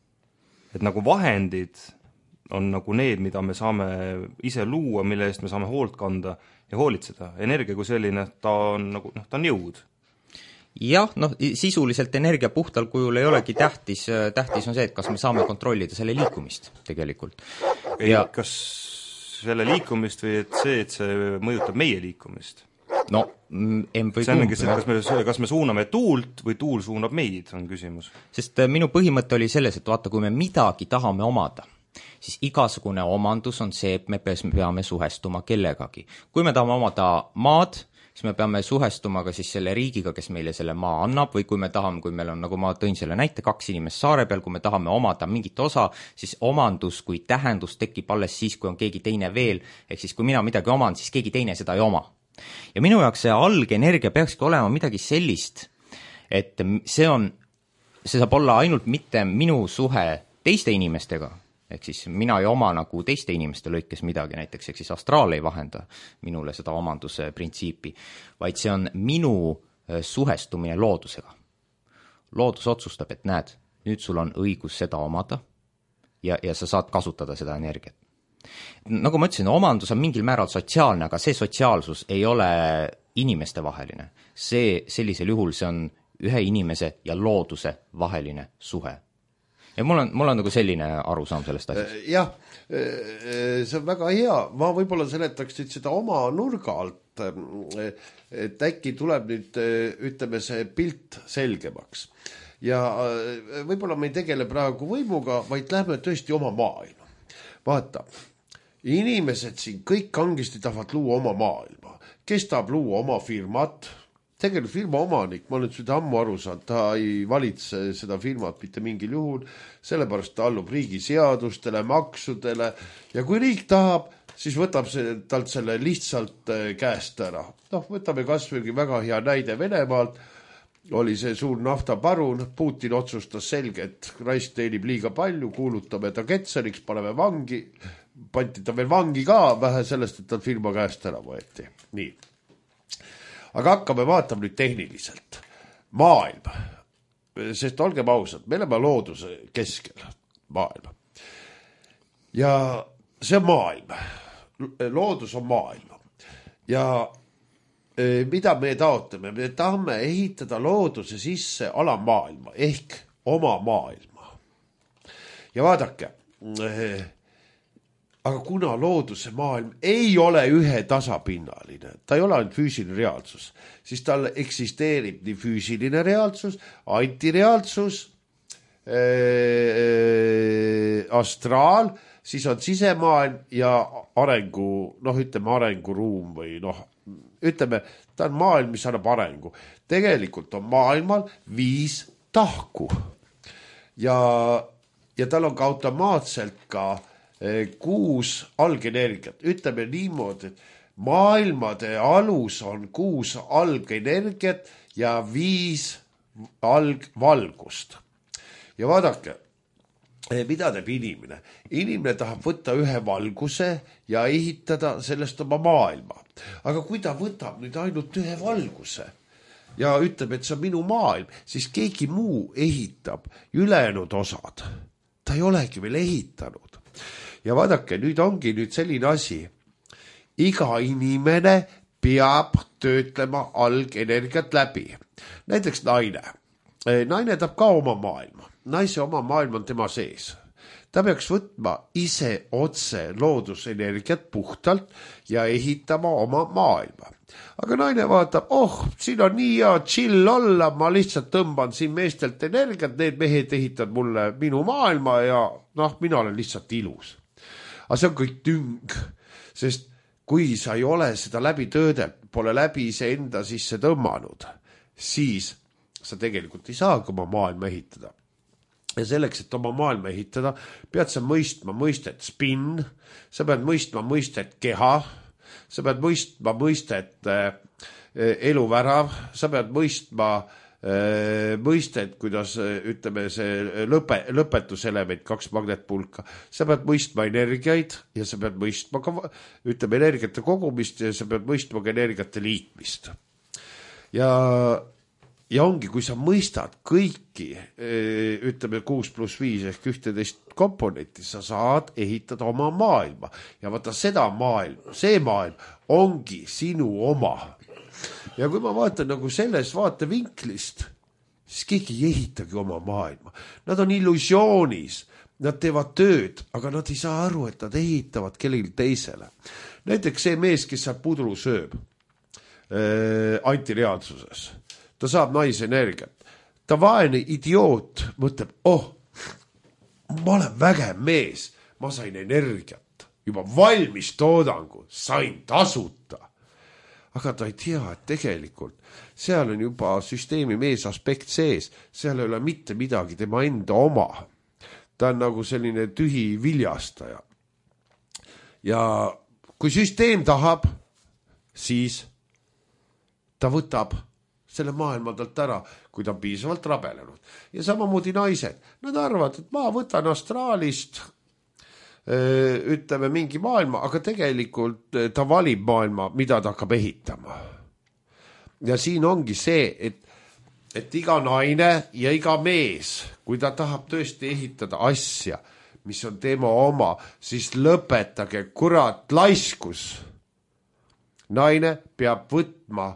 Et nagu vahendid on nagu need, mida me saame ise luua, mille eest me saame hoolt kanda ja hoolitseda. Energia kui selline, ta on jõud. Jah, sisuliselt energia puhtal kujul ei olegi tähtis on see, et kas me saame kontrollida selle liikumist tegelikult. Kas selle liikumist või et see mõjutab meie liikumist? No, või see ongi see, kas me suuname tuult või tuul suunab meid, on küsimus. Sest minu põhimõte oli selles, et vaata, kui me midagi tahame omada, siis igasugune omandus on see, et me peame suhestuma kellegagi. Kui me tahame omada maad, siis me peame suhestuma ka siis selle riigiga, kes meile selle maa annab, või kui me tahame, kui meil on, nagu ma tõin selle näite, 2 inimest saare peal, kui me tahame omada mingit osa, siis omandus kui tähendus tekib alles siis, kui on keegi teine veel, ehk siis kui mina midagi oman, siis keegi teine seda ei oma. Ja minu jaoks see algenergia peakski olema midagi sellist, et see saab olla ainult mitte minu suhe teiste inimestega, ehk siis mina ei oma nagu teiste inimeste lõikes midagi näiteks, ehk siis astraal ei vahenda minule seda omanduse printsiipi, vaid see on minu suhestumine loodusega. Loodus otsustab, et näed, nüüd sul on õigus seda omada ja sa saad kasutada seda energiat. nagu ma ütlesin, omandus on mingil määral sotsiaalne, aga see sotsiaalsus ei ole inimeste vaheline. Sellisel juhul see on ühe inimese ja looduse vaheline suhe. Ja mul on nagu selline arusaam sellest asjast. Jah, see on väga hea. Ma võib-olla seletaks nüüd seda oma nurga alt, et äkki tuleb nüüd, ütleme, see pilt selgemaks. Ja võib-olla me ei tegele praegu võimuga, vaid lähme tõesti oma maailma. Vaata, inimesed siin kõik kangesti tahavad luua oma maailma. Kes tahab luua oma firmat? Tegelikult firma omanik, ma olen seda ammu aru saanud, ta ei valitse seda firmat mitte mingil juhul, sellepärast ta allub riigi seadustele, maksudele ja kui riik tahab, siis võtab talt selle lihtsalt käest ära. Võtame kasvõi väga hea näide Venemaalt, oli see suur naftaparun, Putin otsustas selge, et raisk teenib liiga palju, kuulutame ta ketseriks, paneme vangi, panti ta veel vangi ka, vähe sellest, et ta firma käest ära võeti. Nii. Aga hakkame vaatama nüüd tehniliselt. Maailm, sest olgem ausad, me oleme looduse keskel maailma. Ja see on maailm. Loodus on maailm. Ja mida me taotleme? Me tahame ehitada looduse sisse alamaailma ehk oma maailma. Ja vaadake, aga kuna looduse maailm ei ole ühe tasapinnaline, ta ei ole ainult füüsiline reaalsus, siis tal eksisteerib nii füüsiline reaalsus, antireaalsus, astraal, siis on sisemaailm ja arengu, ütleme arenguruum või ütleme, ta on maailm, mis annab arengu. Tegelikult on maailmal 5 tahku ja tal on ka automaatselt ka 6 algenergiat. Ütleme niimoodi, et maailmade alus on 6 algenergiat ja 5 algvalgust. Ja vaadake, mida teeb inimene? Inimene tahab võtta ühe valguse ja ehitada sellest oma maailma. Aga kui ta võtab nüüd ainult ühe valguse ja ütleb, et see on minu maailm, siis keegi muu ehitab ülejäänud osad. Ta ei olegi veel ehitanud. Ja vaadake, nüüd ongi selline asi. Iga inimene peab töötlema algenergiat läbi. Näiteks naine. Naine tahab ka oma maailma. Naise oma maailm on tema sees. Ta peaks võtma ise otse loodusenergiat puhtalt ja ehitama oma maailma. Aga naine vaatab, siin on nii hea chill olla, ma lihtsalt tõmban siin meestelt energiat, need mehed ehitavad mulle minu maailma ja mina olen lihtsalt ilus. Aga see on kõik tüng, sest kui sa ei ole seda läbi töödelt, pole läbi iseenda sisse tõmmanud, siis sa tegelikult ei saagi oma maailma ehitada. Ja selleks, et oma maailma ehitada, pead sa mõistma mõistet spin, sa pead mõistma mõistet keha, sa pead mõistma mõistet eluvärav, sa pead mõistma mõistet, kuidas ütleme see lõpetuselement 2 magnetpulka, sa pead mõistma energiaid ja sa pead mõistma ka energiate kogumist ja sa pead mõistma ka energiate liitmist. Ja ongi, kui sa mõistad kõiki, ütleme 6+5 ehk 11 komponenti, sa saad ehitada oma maailma ja vaata seda maailma, see maailm ongi sinu oma. Ja kui ma vaatan nagu selles vaatevinklist, siis keegi ei ehitagi oma maailma. Nad on illusioonis, nad teevad tööd, aga nad ei saa aru, et nad ehitavad kellelgi teisele. Näiteks see mees, kes saab pudru sööb antireaalsuses, ta saab naisenergiat. Ta vaene idioot mõtleb, ma olen vägev mees, ma sain energiat, juba valmis toodangu, sain tasuta. Aga ta ei tea, et tegelikult seal on juba süsteemi mees aspekt sees, seal ei ole mitte midagi tema enda oma. Ta on nagu selline tühi viljastaja. Ja kui süsteem tahab, siis ta võtab selle maailma talt ära, kui ta on piisavalt rabelenud. Ja samamoodi naised, nad arvavad, et ma võtan astraalist, ütleme mingi maailma, aga tegelikult ta valib maailma, mida ta hakkab ehitama. Ja siin ongi see, et iga naine ja iga mees, kui ta tahab tõesti ehitada asja, mis on tema oma, siis lõpetage kurat laiskus. Naine peab võtma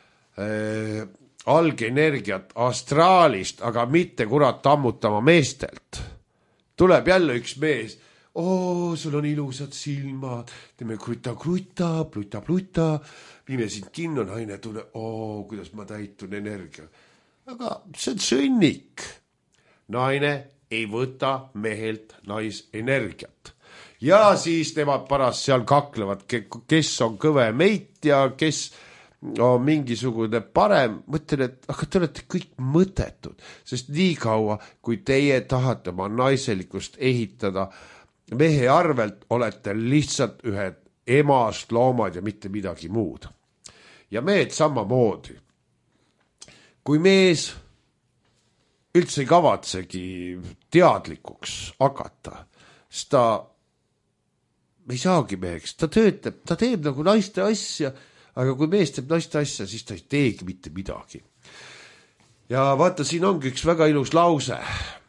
algenergiat astraalist, aga mitte kurat ammutama meestelt. Tuleb jälle üks mees, sul on ilusad silmad, teeme kruta, pluta, viime sind kinno, naine tule, kuidas ma täitun energia. Aga see on sõnnik. Naine ei võta mehelt naisenergiat. Ja siis nemad parast seal kaklevad, kes on kõve meit ja kes on mingisugune parem. Mõtlen, et aga te olete kõik mõttetud, sest nii kaua, kui teie tahate oma naiselikkust ehitada mehe arvelt, olete lihtsalt ühed emast loomad ja mitte midagi muud. Ja mehed samamoodi. Kui mees üldse ei kavatsegi teadlikuks hakata, siis ta ei saagi meheks, ta teeb nagu naiste asja, aga kui mees teeb naiste asja, siis ta ei teegi mitte midagi. Ja vaata, siin ongi üks väga ilus lause,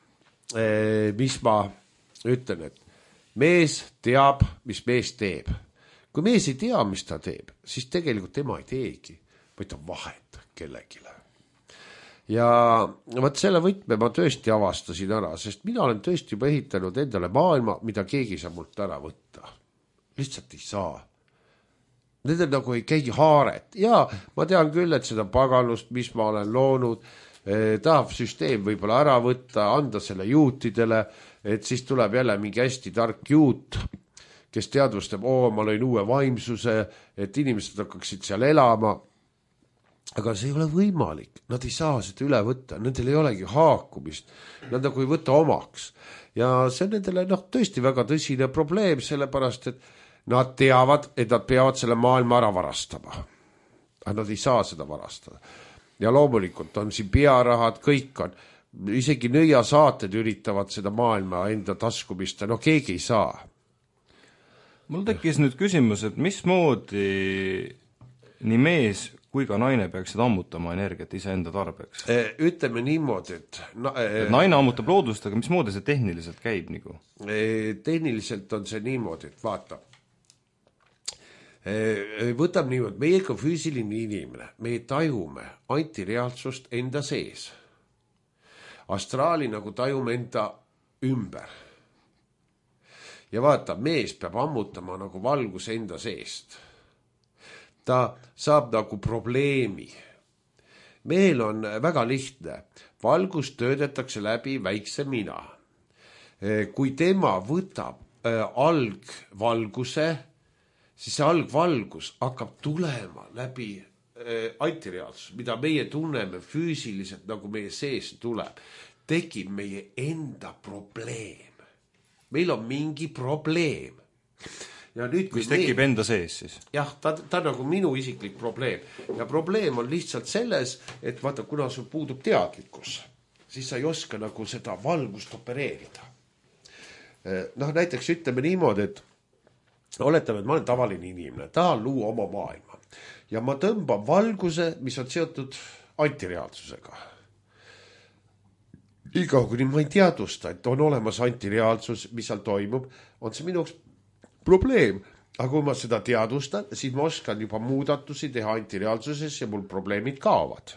mis ma ütlen, et mees teab, mis mees teeb. Kui mees ei tea, mis ta teeb, siis tegelikult tema ei teegi, vaid ta vahet kellegile. Ja vaat selle võtme ma tõesti avastasin ära, sest mina olen tõesti juba ehitanud endale maailma, mida keegi saab mult ära võtta. Lihtsalt ei saa. Nendel nagu ei käi haaret. Ja ma tean küll, et seda paganust, mis ma olen loonud, tahab süsteem võib-olla ära võtta, anda selle juutidele, et siis tuleb jälle mingi hästi tark juut, kes teadvustab, ma lõin uue vaimsuse, et inimesed hakkaksid seal elama. Aga see ei ole võimalik. Nad ei saa seda üle võtta. Nendel ei olegi haakumist. Nad nagu ei võta omaks. Ja see on nendele tõesti väga tõsine probleem, sellepärast, et nad teavad, et nad peavad selle maailma ära varastama. Aga nad ei saa seda varastada. Ja loomulikult on siin pearahad, kõik on. Isegi nõiasaated üritavad seda maailma enda taskumist. Keegi ei saa. Mul tekkis nüüd küsimus, et mismoodi nii mees kui ka naine peaksid ammutama energiat iseenda tarbeks? Ütleme niimoodi, et naine ammutab loodust, aga mismoodi see tehniliselt käib? Tehniliselt on see niimoodi, et vaata. Võtab niimoodi, meie kui füüsiline inimene, me tajume antireaalsust enda sees. Astraali nagu tajume enda ümber. Ja vaata, mees peab ammutama nagu valgus enda seest. Ta saab nagu probleemi. Meil on väga lihtne. Valgus töödetakse läbi väikse mina. Kui tema võtab algvalguse, siis see algvalgus hakkab tulema läbi antireaalsus, mida meie tunneme füüsiliselt, nagu meie sees tuleb. Tekib meie enda probleem. Meil on mingi probleem. Ja nüüd, mis tekib enda sees siis? Jah, ta nagu minu isiklik probleem. Ja probleem on lihtsalt selles, et vaata, kuna sul puudub teadlikkus, siis sa ei oska nagu seda valgust opereerida. Näiteks ütleme niimoodi, et oletame, et ma olen tavaline inimene, tahan luua oma maailma. Ja ma tõmban valguse, mis on seotud antireaalsusega. Iga kuni ma ei teadvusta, et on olemas antireaalsus, mis seal toimub, on see minu probleem. Aga kui ma seda teadvustan, siis ma oskan juba muudatusi teha antireaalsuses ja mul probleemid kaovad.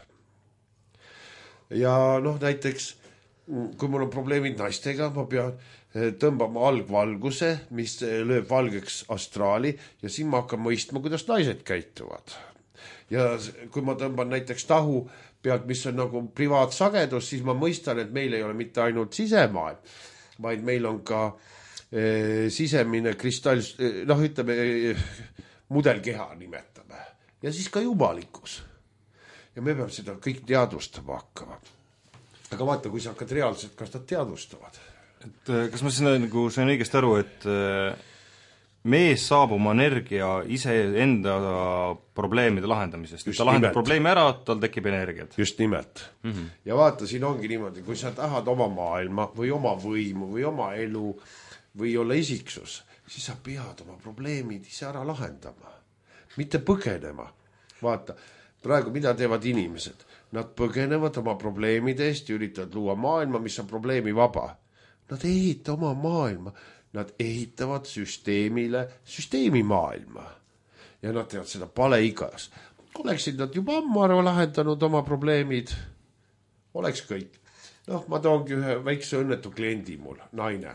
Ja näiteks, kui mul on probleemid naistega, ma pean tõmbama algvalguse, mis lööb valgeks astraali ja siin ma hakkan mõistma, kuidas naised käituvad. Ja kui ma tõmban näiteks tahu pealt, mis on nagu privaatsagedus, siis ma mõistan, et meil ei ole mitte ainult sisemaailm, vaid meil on ka sisemine kristall, ütleme, mudelkeha nimetame. Ja siis ka jumalikkus. Ja me peame seda kõik teadvustama hakkama. Aga vaata, kui sa hakkad reaalselt, kas nad teadvustavad? Et kas ma sain õigesti aru, et mees saab oma energia ise enda probleemide lahendamisest. Ta lahendab probleemi ära, tal tekib energiat. Just nimelt. Ja vaata, siin ongi niimoodi, kui sa tahad oma maailma või oma võimu või oma elu või olla isiksus, siis sa pead oma probleemid ise ära lahendama. Mitte põgenema. Vaata, praegu mida teevad inimesed? Nad põgenevad oma probleemide eest ja üritavad luua maailma, mis on probleemi vaba. Nad ei ehita oma maailma, nad ehitavad süsteemile süsteemimaailma. Ja nad teevad seda paleigas. Oleksid nad juba ammu lahendanud oma probleemid, oleks kõik. Noh, ma toongi ühe väikse õnnetu kliendi mul, naine.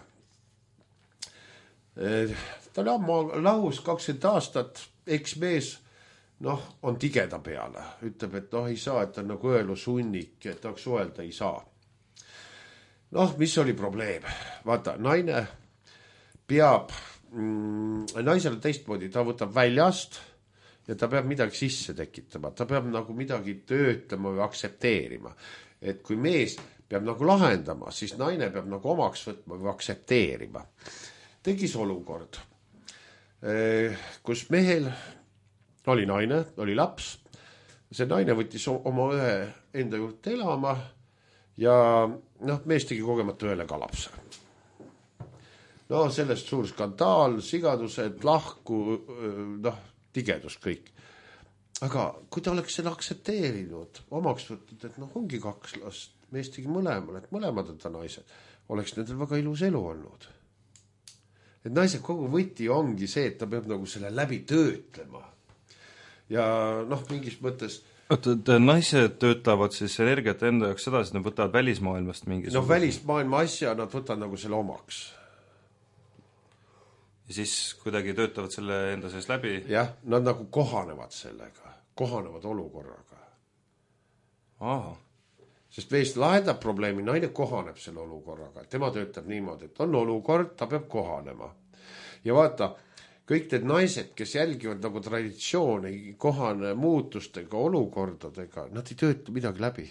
Ta oli ammu lahus 20 aastat, eksmees, on tigeda peale. Ütleb, et ei saa, et ta on nagu õelusunnik, et tahaks suhelda, ei saa. Mis oli probleem? Vaata, naine peab, naisel on teistmoodi, ta võtab väljast ja ta peab midagi sisse tekitama. Ta peab nagu midagi töötlema või aksepteerima. Et kui mees peab nagu lahendama, siis naine peab nagu omaks võtma või aksepteerima. Tegis olukord, kus mehel oli naine, oli laps. See naine võttis oma ühe enda juurde elama ja mees tegi kogemata ühele ka lapse. Sellest suur skandaal, sigadused, lahku, tigedus kõik. Aga kui ta oleks selle aksepteerinud, omaks võtnud, et ongi 2 last, mees tegi mõlemal, et mõlemad on ta naised, oleks nendel väga ilus elu olnud. Et naise kogu võti ongi see, et ta peab nagu selle läbi töötlema. Ja mingis mõttes... naised töötavad siis energiat enda jaoks sedasi, et nad võtavad välismaailmast mingisuguse... välismaailma asja nad võtavad nagu selle omaks. Ja siis kuidagi töötavad selle enda sees läbi? Jah, nad nagu kohanevad sellega, kohanevad olukorraga. Aha. Sest veest lahendab probleemi, naine kohaneb selle olukorraga. Tema töötab niimoodi, et on olukord, ta peab kohanema. Ja vaata, kõik need naised, kes jälgivad nagu traditsioone, kohane muutustega, olukordadega, nad ei tööta midagi läbi.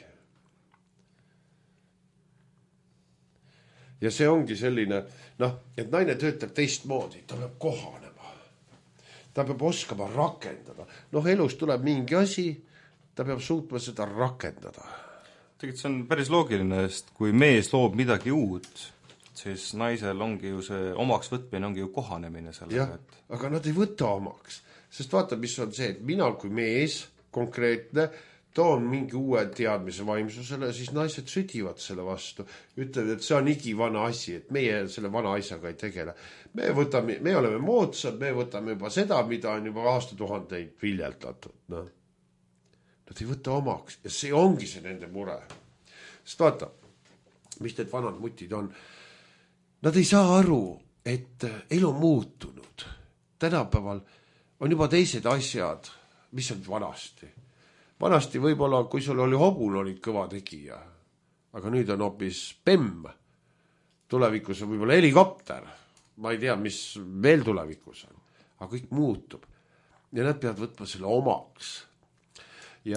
Ja see ongi selline, et naine töötab teistmoodi, ta peab kohanema. Ta peab oskama rakendada. Elus tuleb mingi asi, ta peab suutma seda rakendada. Tegelikult see on päris loogiline, sest kui mees loob midagi uut, siis naisel ongi ju see omaks võtmine, ongi ju kohanemine sellega. Et... aga nad ei võta omaks, sest vaata, mis on see, et mina kui mees konkreetne toon mingi uue teadmise vaimsusele, siis naised südivad selle vastu. Ütlevad, et see on igivana asi, et meie selle vana asjaga ei tegele. Me oleme moodsad, me võtame juba seda, mida on juba aastatuhandeid viljeldatud. Nad ei võta omaks ja see ongi see nende mure. Sest vaata, mis need vanad mutid on. Nad ei saa aru, et elu on muutunud. Tänapäeval on juba teised asjad, mis on vanasti. Vanasti võib-olla, kui sul oli hobul, olid kõva tegija. Aga nüüd on hoopis PEM. Tulevikus on võib-olla helikopter. Ma ei tea, mis veel tulevikus on. Aga kõik muutub. Ja nad peavad võtma selle omaks. Ja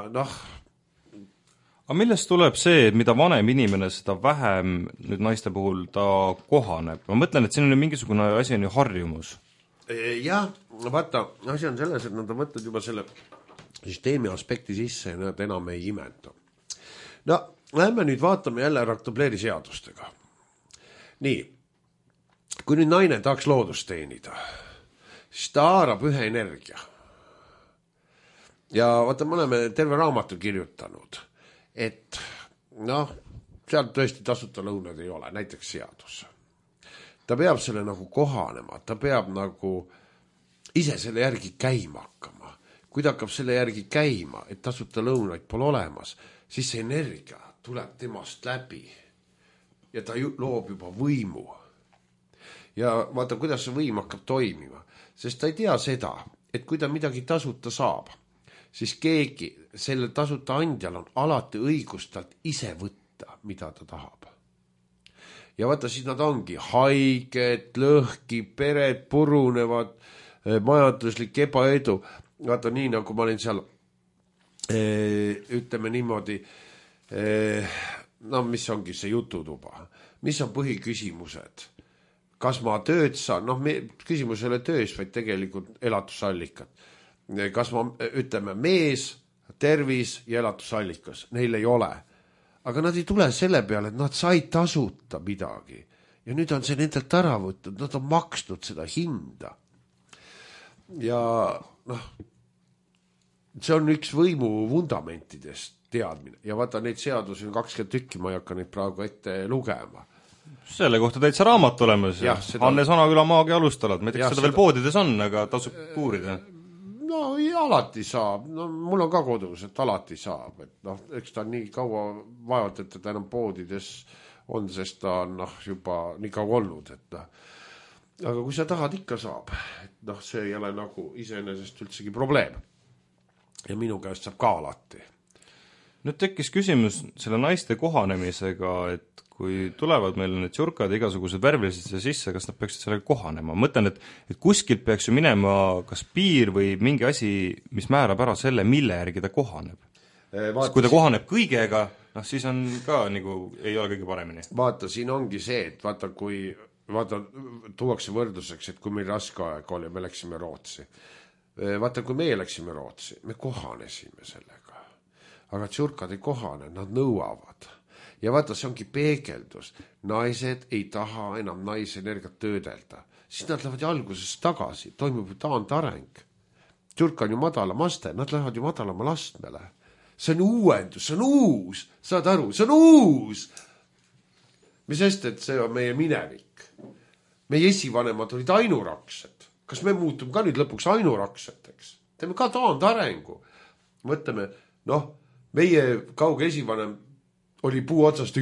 Aga millest tuleb see, et mida vanem inimene, seda vähem nüüd naiste puhul ta kohaneb? Ma mõtlen, et siin on mingisugune asi on ju harjumus. Jah, vaata, asi on selles, et nad on võtnud juba selle süsteemi aspekti sisse ja nad enam ei imenda. Lähme nüüd vaatame jälle Raktableri seadustega. Nii, kui nüüd naine tahaks loodust teenida, siis ta haarab ühe energia. Ja vaata, me oleme terve raamatu kirjutanud, et sealt tõesti tasuta lõunad ei ole, näiteks seadus. Ta peab selle nagu kohanema, ta peab nagu ise selle järgi käima hakkama. Kui ta hakkab selle järgi käima, et tasuta lõunaid pole olemas, siis see energia tuleb temast läbi ja ta loob juba võimu. Ja vaata, kuidas see võim hakkab toimima, sest ta ei tea seda, et kui ta midagi tasuta saab, siis keegi, selle tasuta andjal on alati õigus talt ise võtta, mida ta tahab. Ja vaata, siis nad ongi haiged, lõhki, pered purunevad, majanduslik ebaedu. Vaata, nii nagu ma olin seal, ütleme niimoodi, mis ongi see jututuba, mis on põhiküsimused, kas ma tööd saan, küsimus ei ole töös, vaid tegelikult elatusallikad. Kas ma, ütleme, mees, tervis ja elatusallikas, neil ei ole. Aga nad ei tule selle peale, et nad said tasuta midagi. Ja nüüd on see nendelt ära võtnud, nad on maksnud seda hinda. Ja see on üks võimu vundamentidest teadmine. Ja vaata, neid seadusi on 20 tükki, ma ei hakka neid praegu ette lugema. selle kohta täitsa raamat olemas. Hannes Anaküla maagia alustalad, ma ei tea, kas seda veel poodides on, aga tasub uurida. No alati saab, no mul on ka kodus, et alati saab, et noh, eks ta nii kaua vaevalt, et ta enam poodides on, sest ta on juba nii kaua olnud, et aga kui sa tahad, ikka saab, et noh, see ei ole nagu iseenesest üldsegi probleem ja minu käest saab ka alati. Nüüd tekkis küsimus selle naiste kohanemisega, et kui tulevad meil need tšurkad ja igasugused värvilised sisse, kas nad peaksid sellega kohanema? Mõtlen, et kuskilt peaks ju minema kas piir või mingi asi, mis määrab ära selle, mille järgi ta kohaneb. Kui ta kohaneb kõigega, noh siis on ka nagu, ei ole kõige paremini. Vaata, siin ongi see, et vaata, tuuakse võrdluseks, et kui meil raske aeg oli, me läksime Rootsi. Vaata, kui meie läksime Rootsi, me kohanesime sellega. Aga tšurkad ei kohane, nad nõuavad. Ja vaata, see ongi peegeldus. Naised ei taha enam naisenergiat töödelda. Siis nad lähevad ju alguses tagasi, toimub ju taandareng. Tšurk on ju madalam aste, nad lähevad ju madalama astmele. See on uuendus, see on uus, saad aru, see on uus. Mis sest, et see on meie minevik. Meie esivanemad olid ainuraksed. Kas me muutume ka nüüd lõpuks ainurakseteks? Teeme ka taandarengu. Mõtleme, noh, meie kauge esivanem oli puu otsast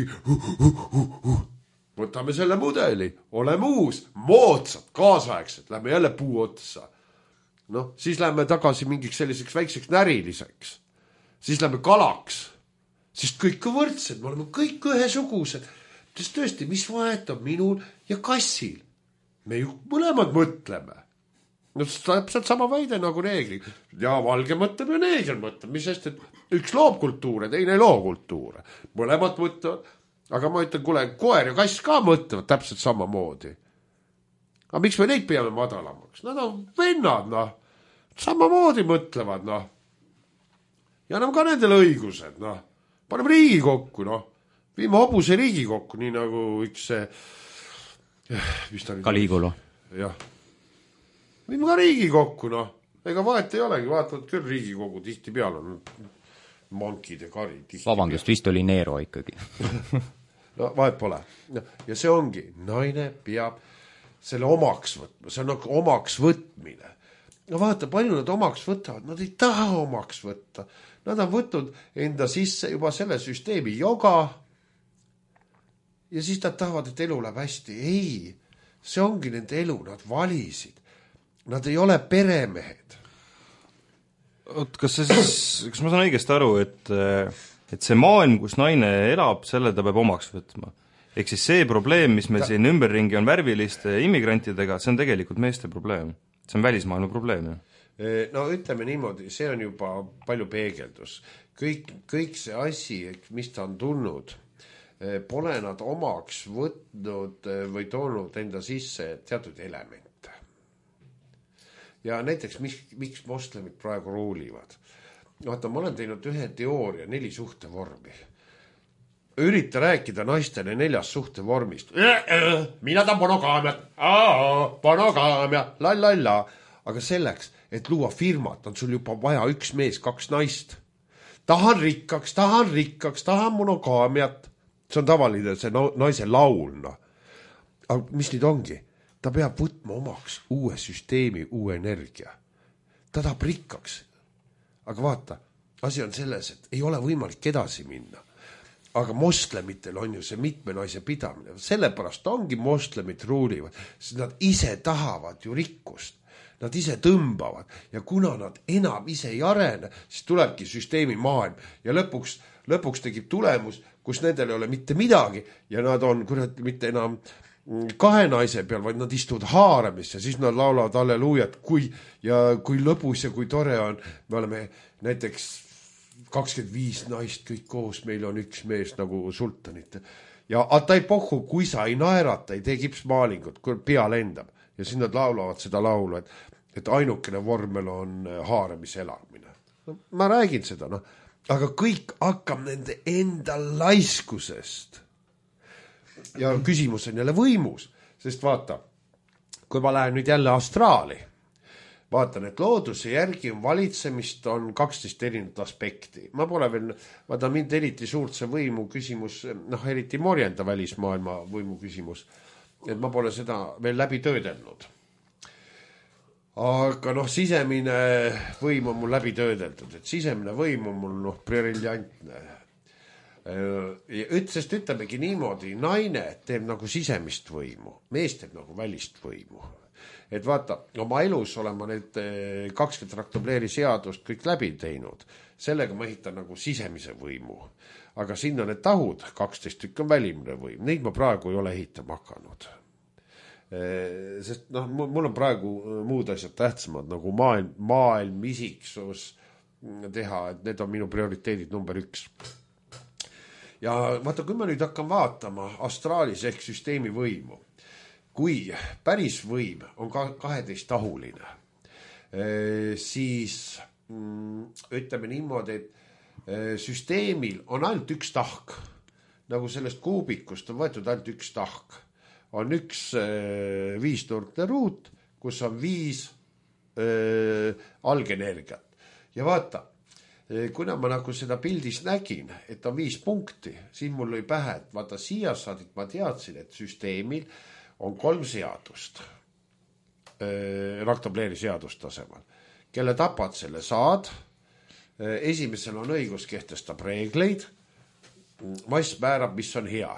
võtame selle mudeli, oleme uus, moodsad, kaasaegsed, lähme jälle puu otsa. Noh, siis lähme tagasi mingiks selliseks väikseks näriliseks. Siis lähme kalaks. Siis kõik on võrdsed, me oleme kõik ühesugused. Sest tõesti, mis vahet on minul ja kassil? Me ju mõlemad mõtleme. No täpselt sama väide nagu neegri. Ja valge mõtleb ja neegri mõtleb. Mis sest, et üks loob kultuure, teine loo kultuure. Mõlemad mõtlevad, aga ma ütlen, kuule, koer ja kass ka mõtlevad täpselt sama moodi. Aga miks me neid peame madalamaks? Nad on vennad, noh. Samamoodi mõtlevad, noh. Ja anname ka nendele õigused, noh. Paneme riigi kokku, noh. Viime hobuse riigi kokku, nii nagu üks Caligula. Jah. Viime ka riigi kokku, noh. Ega vahet ei olegi, vaatavad küll Riigikogu tihti peal on mankid ja kari. Vabandust, vist oli Nero ikkagi. No vahet pole. Ja see ongi, naine peab selle omaks võtma, see on nagu omaks võtmine. No vaata, palju nad omaks võtavad, nad ei taha omaks võtta. Nad on võtnud enda sisse juba selle süsteemi joga ja siis nad tahavad, et elu läheb hästi. Ei, see ongi nende elu, nad valisid. Nad ei ole peremehed. Kas ma saan õigesti aru, et see maailm, kus naine elab, selle ta peab omaks võtma? Ehk siis see probleem, mis meil siin ümberringi on värviliste immigrantidega, see on tegelikult meeste probleem. See on välismaailma probleem. No ütleme niimoodi, see on juba palju peegeldus. Kõik see asi, mis ta on tulnud, pole nad omaks võtnud või toonud enda sisse teatud elemente. Ja näiteks, miks moslemid praegu ruulivad? Vaata, ma olen teinud ühe teooria 4 suhtevormi. Ürita rääkida naistele 4 suhtevormist. Mina tahan monogaamiat. Monogaamia. La. Aga selleks, et luua firmat, on sul juba vaja 1 mees, 2 naist. Tahan rikkaks, tahan monogaamiat. See on tavaline see naise laul. No. Aga mis nüüd ongi? Ta peab võtma omaks uue süsteemi, uue energia. Ta tahab rikkaks. Aga vaata, asi on selles, et ei ole võimalik edasi minna. Aga moslemitel on ju see mitme naise pidamine. Sellepärast ongi moslemid ruulivad, sest nad ise tahavad ju rikkust. Nad ise tõmbavad ja kuna nad enam ise ei arene, siis tulebki süsteemi maailm ja lõpuks tegib tulemus, kus nendel ei ole mitte midagi ja nad on mitte enam 2 naise peal, vaid nad istuvad haaremis ja siis nad laulavad halleluujat, kui lõbus ja kui tore on. Me oleme näiteks 25 naist kõik koos, meil on 1 mees nagu sultanit. Ja ta ei pohhu, kui sa ei naerata, ei tee kipsmaalingut, kui pea lendab. Ja siis nad laulavad seda laulu, et ainukene vormel on haaremis elamine. No, ma räägin seda, no. Aga kõik hakkab nende enda laiskusest. Ja küsimus on jälle võimus, sest vaata, kui ma lähen nüüd jälle astraali, vaatan, et looduse järgi on valitsemist on 12 erinevat aspekti. Ma pole veel, vaata mind eriti suurt see võimu küsimus, eriti morjenda välismaailma võimu küsimus, et ma pole seda veel läbi töödelnud. Aga sisemine võim on mul läbi töödeldud, et sisemine võim on mul briljantne. Sest ütlemegi niimoodi, naine teeb nagu sisemist võimu, mees teeb nagu välist võimu. Et vaata, oma elus olen ma need 20 raktobleeri seadust kõik läbi teinud. Sellega ma ehitan nagu sisemise võimu. Aga sinna need tahud, 12 tükk on välimine võim. Neid ma praegu ei ole ehitama hakanud. Sest mul on praegu muud asjad tähtsamad, nagu maailm, isiksus teha, et need on minu prioriteedid number 1. Ja vaata, kui ma nüüd hakkan vaatama astraalis ehk süsteemi võimu, kui päris võim on 12-tahuline, siis ütleme niimoodi, et süsteemil on ainult üks tahk. Nagu sellest kuubikust on võetud ainult üks tahk. On üks 5-nurkne ruut, kus on 5 algenergiat. Ja vaata, kuna ma nagu seda pildis nägin, et on 5 punkti, siis mul lõi pähe, et vaata siia saadik ma teadsin, et süsteemil on 3 seadust raktobleeri seadust tasemel. Kelle tapad, selle saad. Esimesel on õigus kehtestab reegleid. Mass määrab, mis on hea.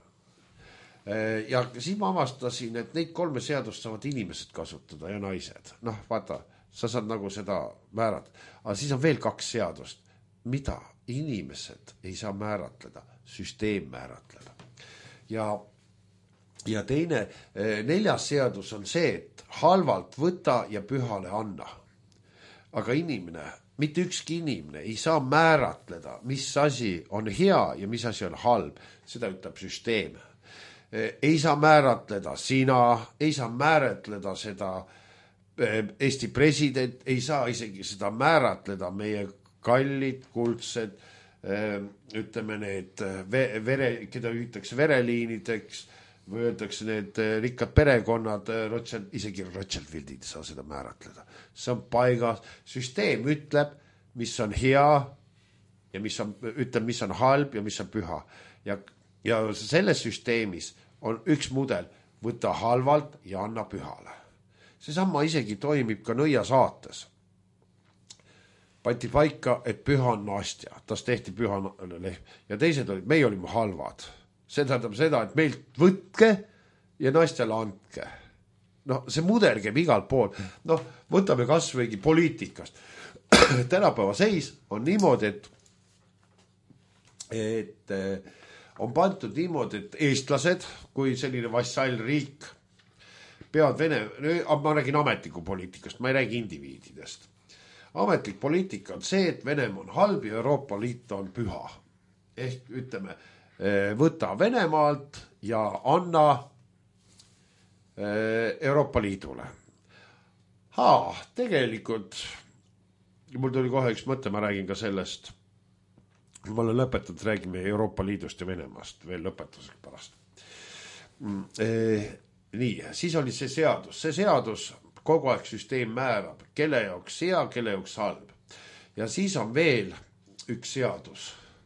Ja siis ma avastasin, et neid 3 seadust saavad inimesed kasutada ja naised. Vaata, sa saad nagu seda määrata. Aga siis on veel 2 seadust, mida inimesed ei saa määratleda, süsteem määratleda. Ja teine, 4. seadus on see, et halvalt võta ja pühale anna. Aga inimene, mitte ükski inimene ei saa määratleda, mis asi on hea ja mis asi on halb. Seda ütleb süsteem. Ei saa määratleda sina, ei saa määratleda seda Eesti president, ei saa isegi seda määratleda meie kallid, kuldsed, ütleme need keda hüütakse vereliinideks või öeldakse need rikkad perekonnad, isegi Rothschildid ei saa seda määratleda. See on paigas. Süsteem ütleb, mis on hea ja ütleb, mis on halb ja mis on püha. Ja selles süsteemis on üks mudel, võta halvalt ja anna pühale. See sama isegi toimib ka nõia saates. Pati paika, et püha on Nastja. Tas tehti püha lehm. Ja teised olid, meie olime halvad. See tähendab seda, et meilt võtke ja Nastjale andke. See mudel käib igal pool. Võtame kasvõigi poliitikast. Tänapäeva seis on niimoodi, et on pandud niimoodi, et eestlased, kui selline vassallriik, peavad ma räägin ametliku poliitikast, ma ei räägi indiviididest. Ametlik poliitika on see, et Venemaa on halb ja Euroopa Liit on püha. Ehk ütleme, võta Venemaalt ja anna Euroopa Liidule. Tegelikult, mul tuli kohe üks mõte, ma räägin ka sellest. Ma olen lõpetanud, räägime Euroopa Liidust ja Venemaast veel lõpetuseks pärast. Nii, siis oli see seadus. See seadus kogu aeg süsteem määrab, kelle jaoks hea, kelle jaoks halb. Ja siis on veel üks seadus.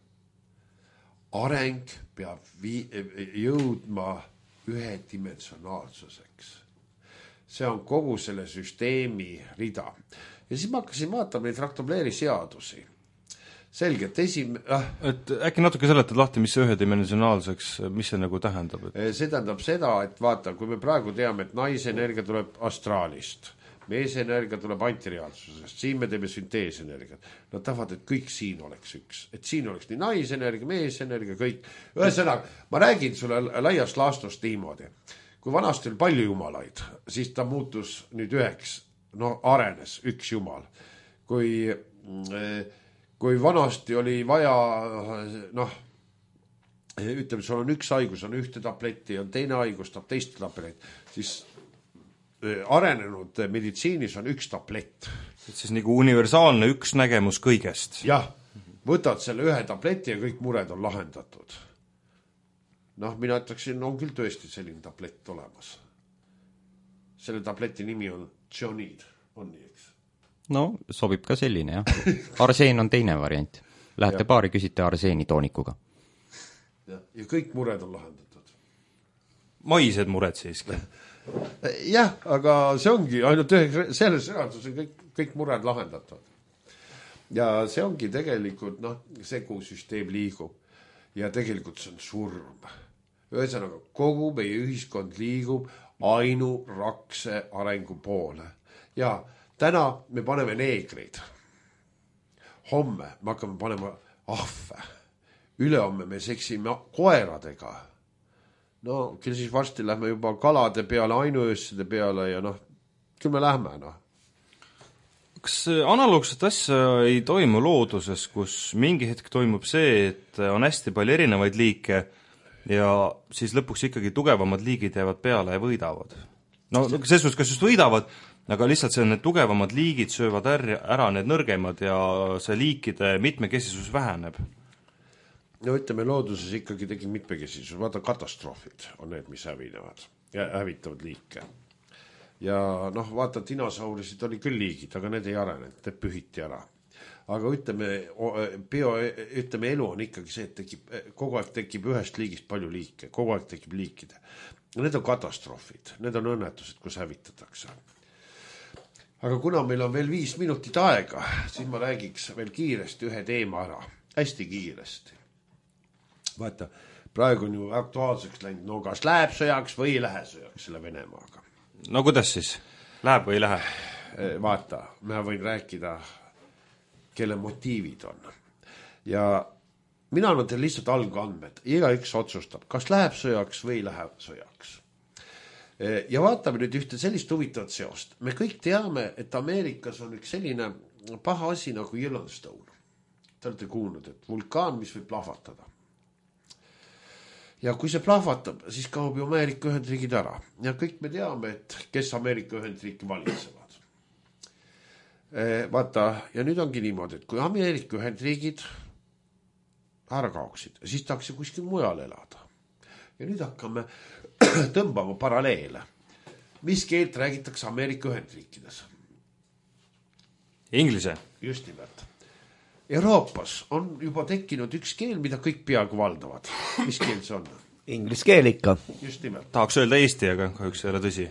Areng peab jõudma ühedimensionaalsuseks. See on kogu selle süsteemi rida. Ja siis ma hakkasin vaatama neid raktobleeri seadusi. Selge, et äkki natuke seletad lahti, mis see ühedimensionaalseks, mis see nagu tähendab? See tähendab seda, et vaata, kui me praegu teame, et naisenergia tuleb astraalist, meesenergia tuleb antireaalsusest, siin me teeme sünteesenergiat. Nad tahavad, et kõik siin oleks üks. Et siin oleks nii naisenergia, meesenergia, kõik. Ühesõnaga, ma räägin sulle laias laastust niimoodi. Kui vanasti oli palju jumalaid, siis ta muutus nüüd üheks, arenes üks jumal. Kui vanasti oli vaja, ütleme, sul on üks haigus, on ühte tabletti, on teine haigus, tahab teist tabletti, siis arenenud meditsiinis on üks tablett. Et siis nagu universaalne üks nägemus kõigest. Jah, võtad selle ühe tableti ja kõik mured on lahendatud. Mina ütleksin, on küll tõesti selline tablett olemas. Selle tableti nimi on Tsionid. on nii, eks? no sobib ka selline, jah. Arseen on teine variant. Lähete baari, küsite arseeni toonikuga. Ja kõik mured on lahendatud. Maised mured siiski. Jah, aga see ongi ainult selles sõnadus on kõik mured lahendatud. Ja see ongi tegelikult, see, kuhu süsteem liigub. Ja tegelikult see on surm. Ühesõnaga, kogu meie ühiskond liigub ainurakse arengu poole. Ja täna me paneme neegreid. Homme me hakkame panema ahve. Ülehomme me seksime koeradega. No, küll siis varsti lähme juba kalade peale, ainuöösside peale ja küll me lähme, Kas analoogset asja ei toimu looduses, kus mingi hetk toimub see, et on hästi palju erinevaid liike ja siis lõpuks ikkagi tugevamad liigid jäävad peale ja võidavad? No selles suhtes, kas just võidavad, aga lihtsalt need tugevamad liigid söövad ära need nõrgemad ja see liikide mitmekesisus väheneb? No ütleme, looduses ikkagi tegi mitmekesisus. Vaata, katastroofid on need, mis hävinevad ja hävitavad liike. Ja vaata, dinosaurusid oli küll liigid, aga need ei arenenud, need pühiti ära. Aga ütleme, elu on ikkagi see, et kogu aeg tekib ühest liigist palju liike, kogu aeg tekib liikide. Need on katastroofid, need on õnnetused, kus hävitatakse. Aga kuna meil on veel 5 minutit aega, siis ma räägiks veel kiiresti ühe teema ära, hästi kiiresti. Vaata, praegu on ju aktuaalseks läinud, kas läheb sõjaks või ei lähe sõjaks selle Venemaaga. No kuidas siis? Läheb või ei lähe? Vaata, ma võin rääkida, kelle motiivid on. Ja mina annan teile lihtsalt algandmed. Igaüks otsustab, kas läheb sõjaks või ei lähe sõjaks. Ja vaatame nüüd ühte sellist huvitavat seost. Me kõik teame, et Ameerikas on üks selline paha asi nagu Yellowstone. Te olete kuulnud, et vulkaan, mis võib plahvatada. Ja kui see plahvatab, siis kaob ju Ameerika Ühendriigid ära. Ja kõik me teame, et kes Ameerika Ühendriiki valitsevad. Vaata, ja nüüd ongi niimoodi, et kui Ameerika Ühendriigid ära kaoksid, siis tahaks kuskil mujal elada. Ja nüüd hakkame tõmbama paralleele. Mis keelt räägitakse Ameerika Ühendriikides? Inglise. Just nimelt. Euroopas on juba tekkinud üks keel, mida kõik peaaegu valdavad. Mis keel see on? Inglis keel ikka. Just nimelt. Tahaks öelda Eesti, aga kahjuks ei ole tõsi.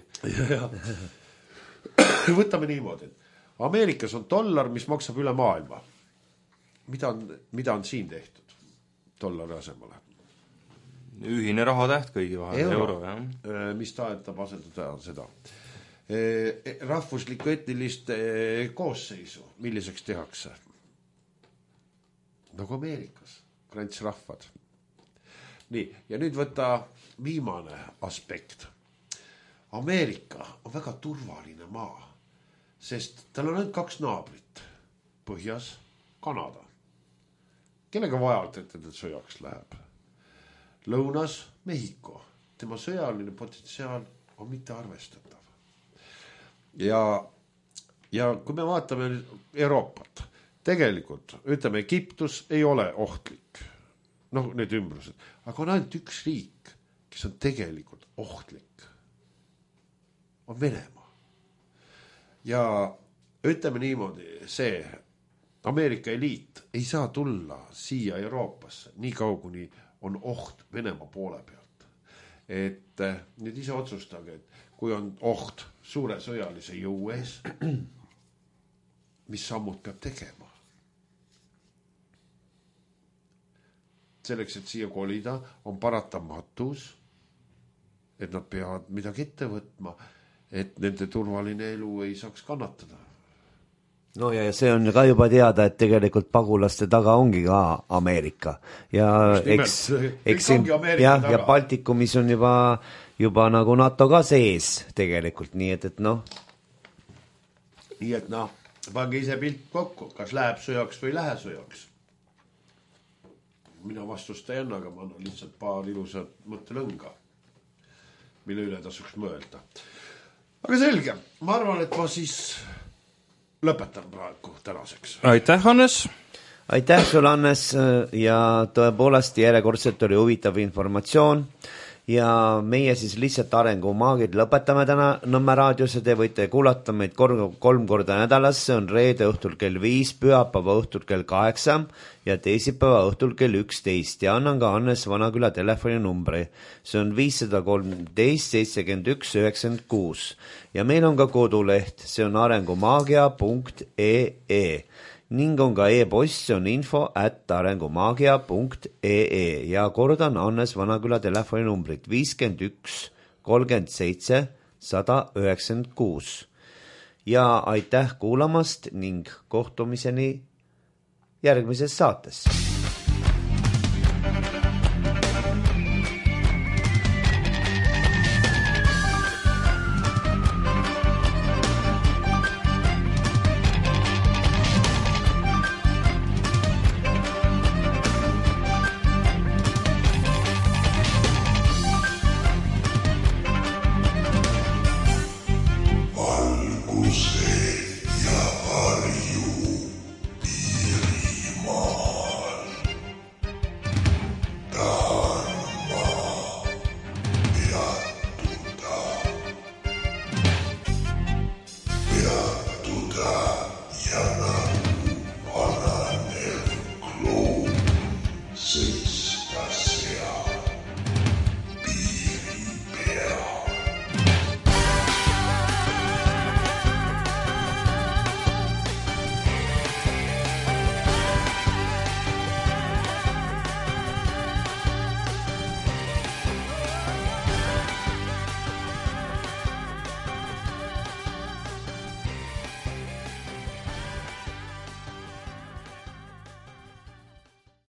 Võtame niimoodi. Ameerikas on $, mis maksab üle maailma. Mida on siin tehtud? $, asemale. Ühine rahatäht kõigi vahel. Euro, jah. Mis tahetab asendada seda. Rahvuslikku etnilist koosseisu. Milliseks tehakse? Nagu Ameerikas, grantsrahvad. Nii, ja nüüd võtta viimane aspekt. Ameerika on väga turvaline maa, sest tal on ainult 2 naabrit. Põhjas Kanada. Kellega vajalt, et teda sõjaks läheb? Lõunas Mehhiko. Tema sõjaline potentsiaal on mitte arvestatav. Ja kui me vaatame Euroopat, tegelikult, ütleme, Egiptus ei ole ohtlik. Need ümbrused. Aga on ainult üks riik, kes on tegelikult ohtlik. On Venemaa. Ja ütleme niimoodi, see Ameerika eliit ei saa tulla siia Euroopasse nii kauguni on oht Venemaa poole pealt. Et nüüd ise otsustage, et kui on oht suure sõjalise jõu ees, mis sammud peab tegema? Selleks, et siia kolida, on paratamatus, et nad peavad midagi ette võtma, et nende turvaline elu ei saaks kannatada. No ja see on ka juba teada, et tegelikult pagulaste taga ongi ka Ameerika. Ja ja Baltikumis on juba nagu NATO ka sees tegelikult, nii et Nii et pange ise pilt kokku, kas läheb sõjaks või ei lähe sõjaks. Mina vastust ei anna, aga ma annan lihtsalt paar ilusat mõttelõnga, mille üle tasuks mõelda. Aga selge, ma arvan, et ma siis lõpetan praegu tänaseks. Aitäh, Hannes! Aitäh sulle, Hannes, ja tõepoolest järjekordselt oli huvitav informatsioon ja meie siis lihtsalt arengumaagid lõpetame täna Nõmme raadios ja te võite kuulata meid 3 korda nädalas, see on reede õhtul kell 5, pühapäeva õhtul kell 8 ja teisipäeva õhtul kell 11 ja annan ka Hannes Vanaküla telefoninumbri. See on 513 71 96 ja meil on ka koduleht, see on arengumaagia.ee ning on ka e-post, see on info@arengumaagia.ee ja kordan Hannes Vanaküla telefoninumbrit 51 37 196. Ja aitäh kuulamast ning kohtumiseni järgmises saates. See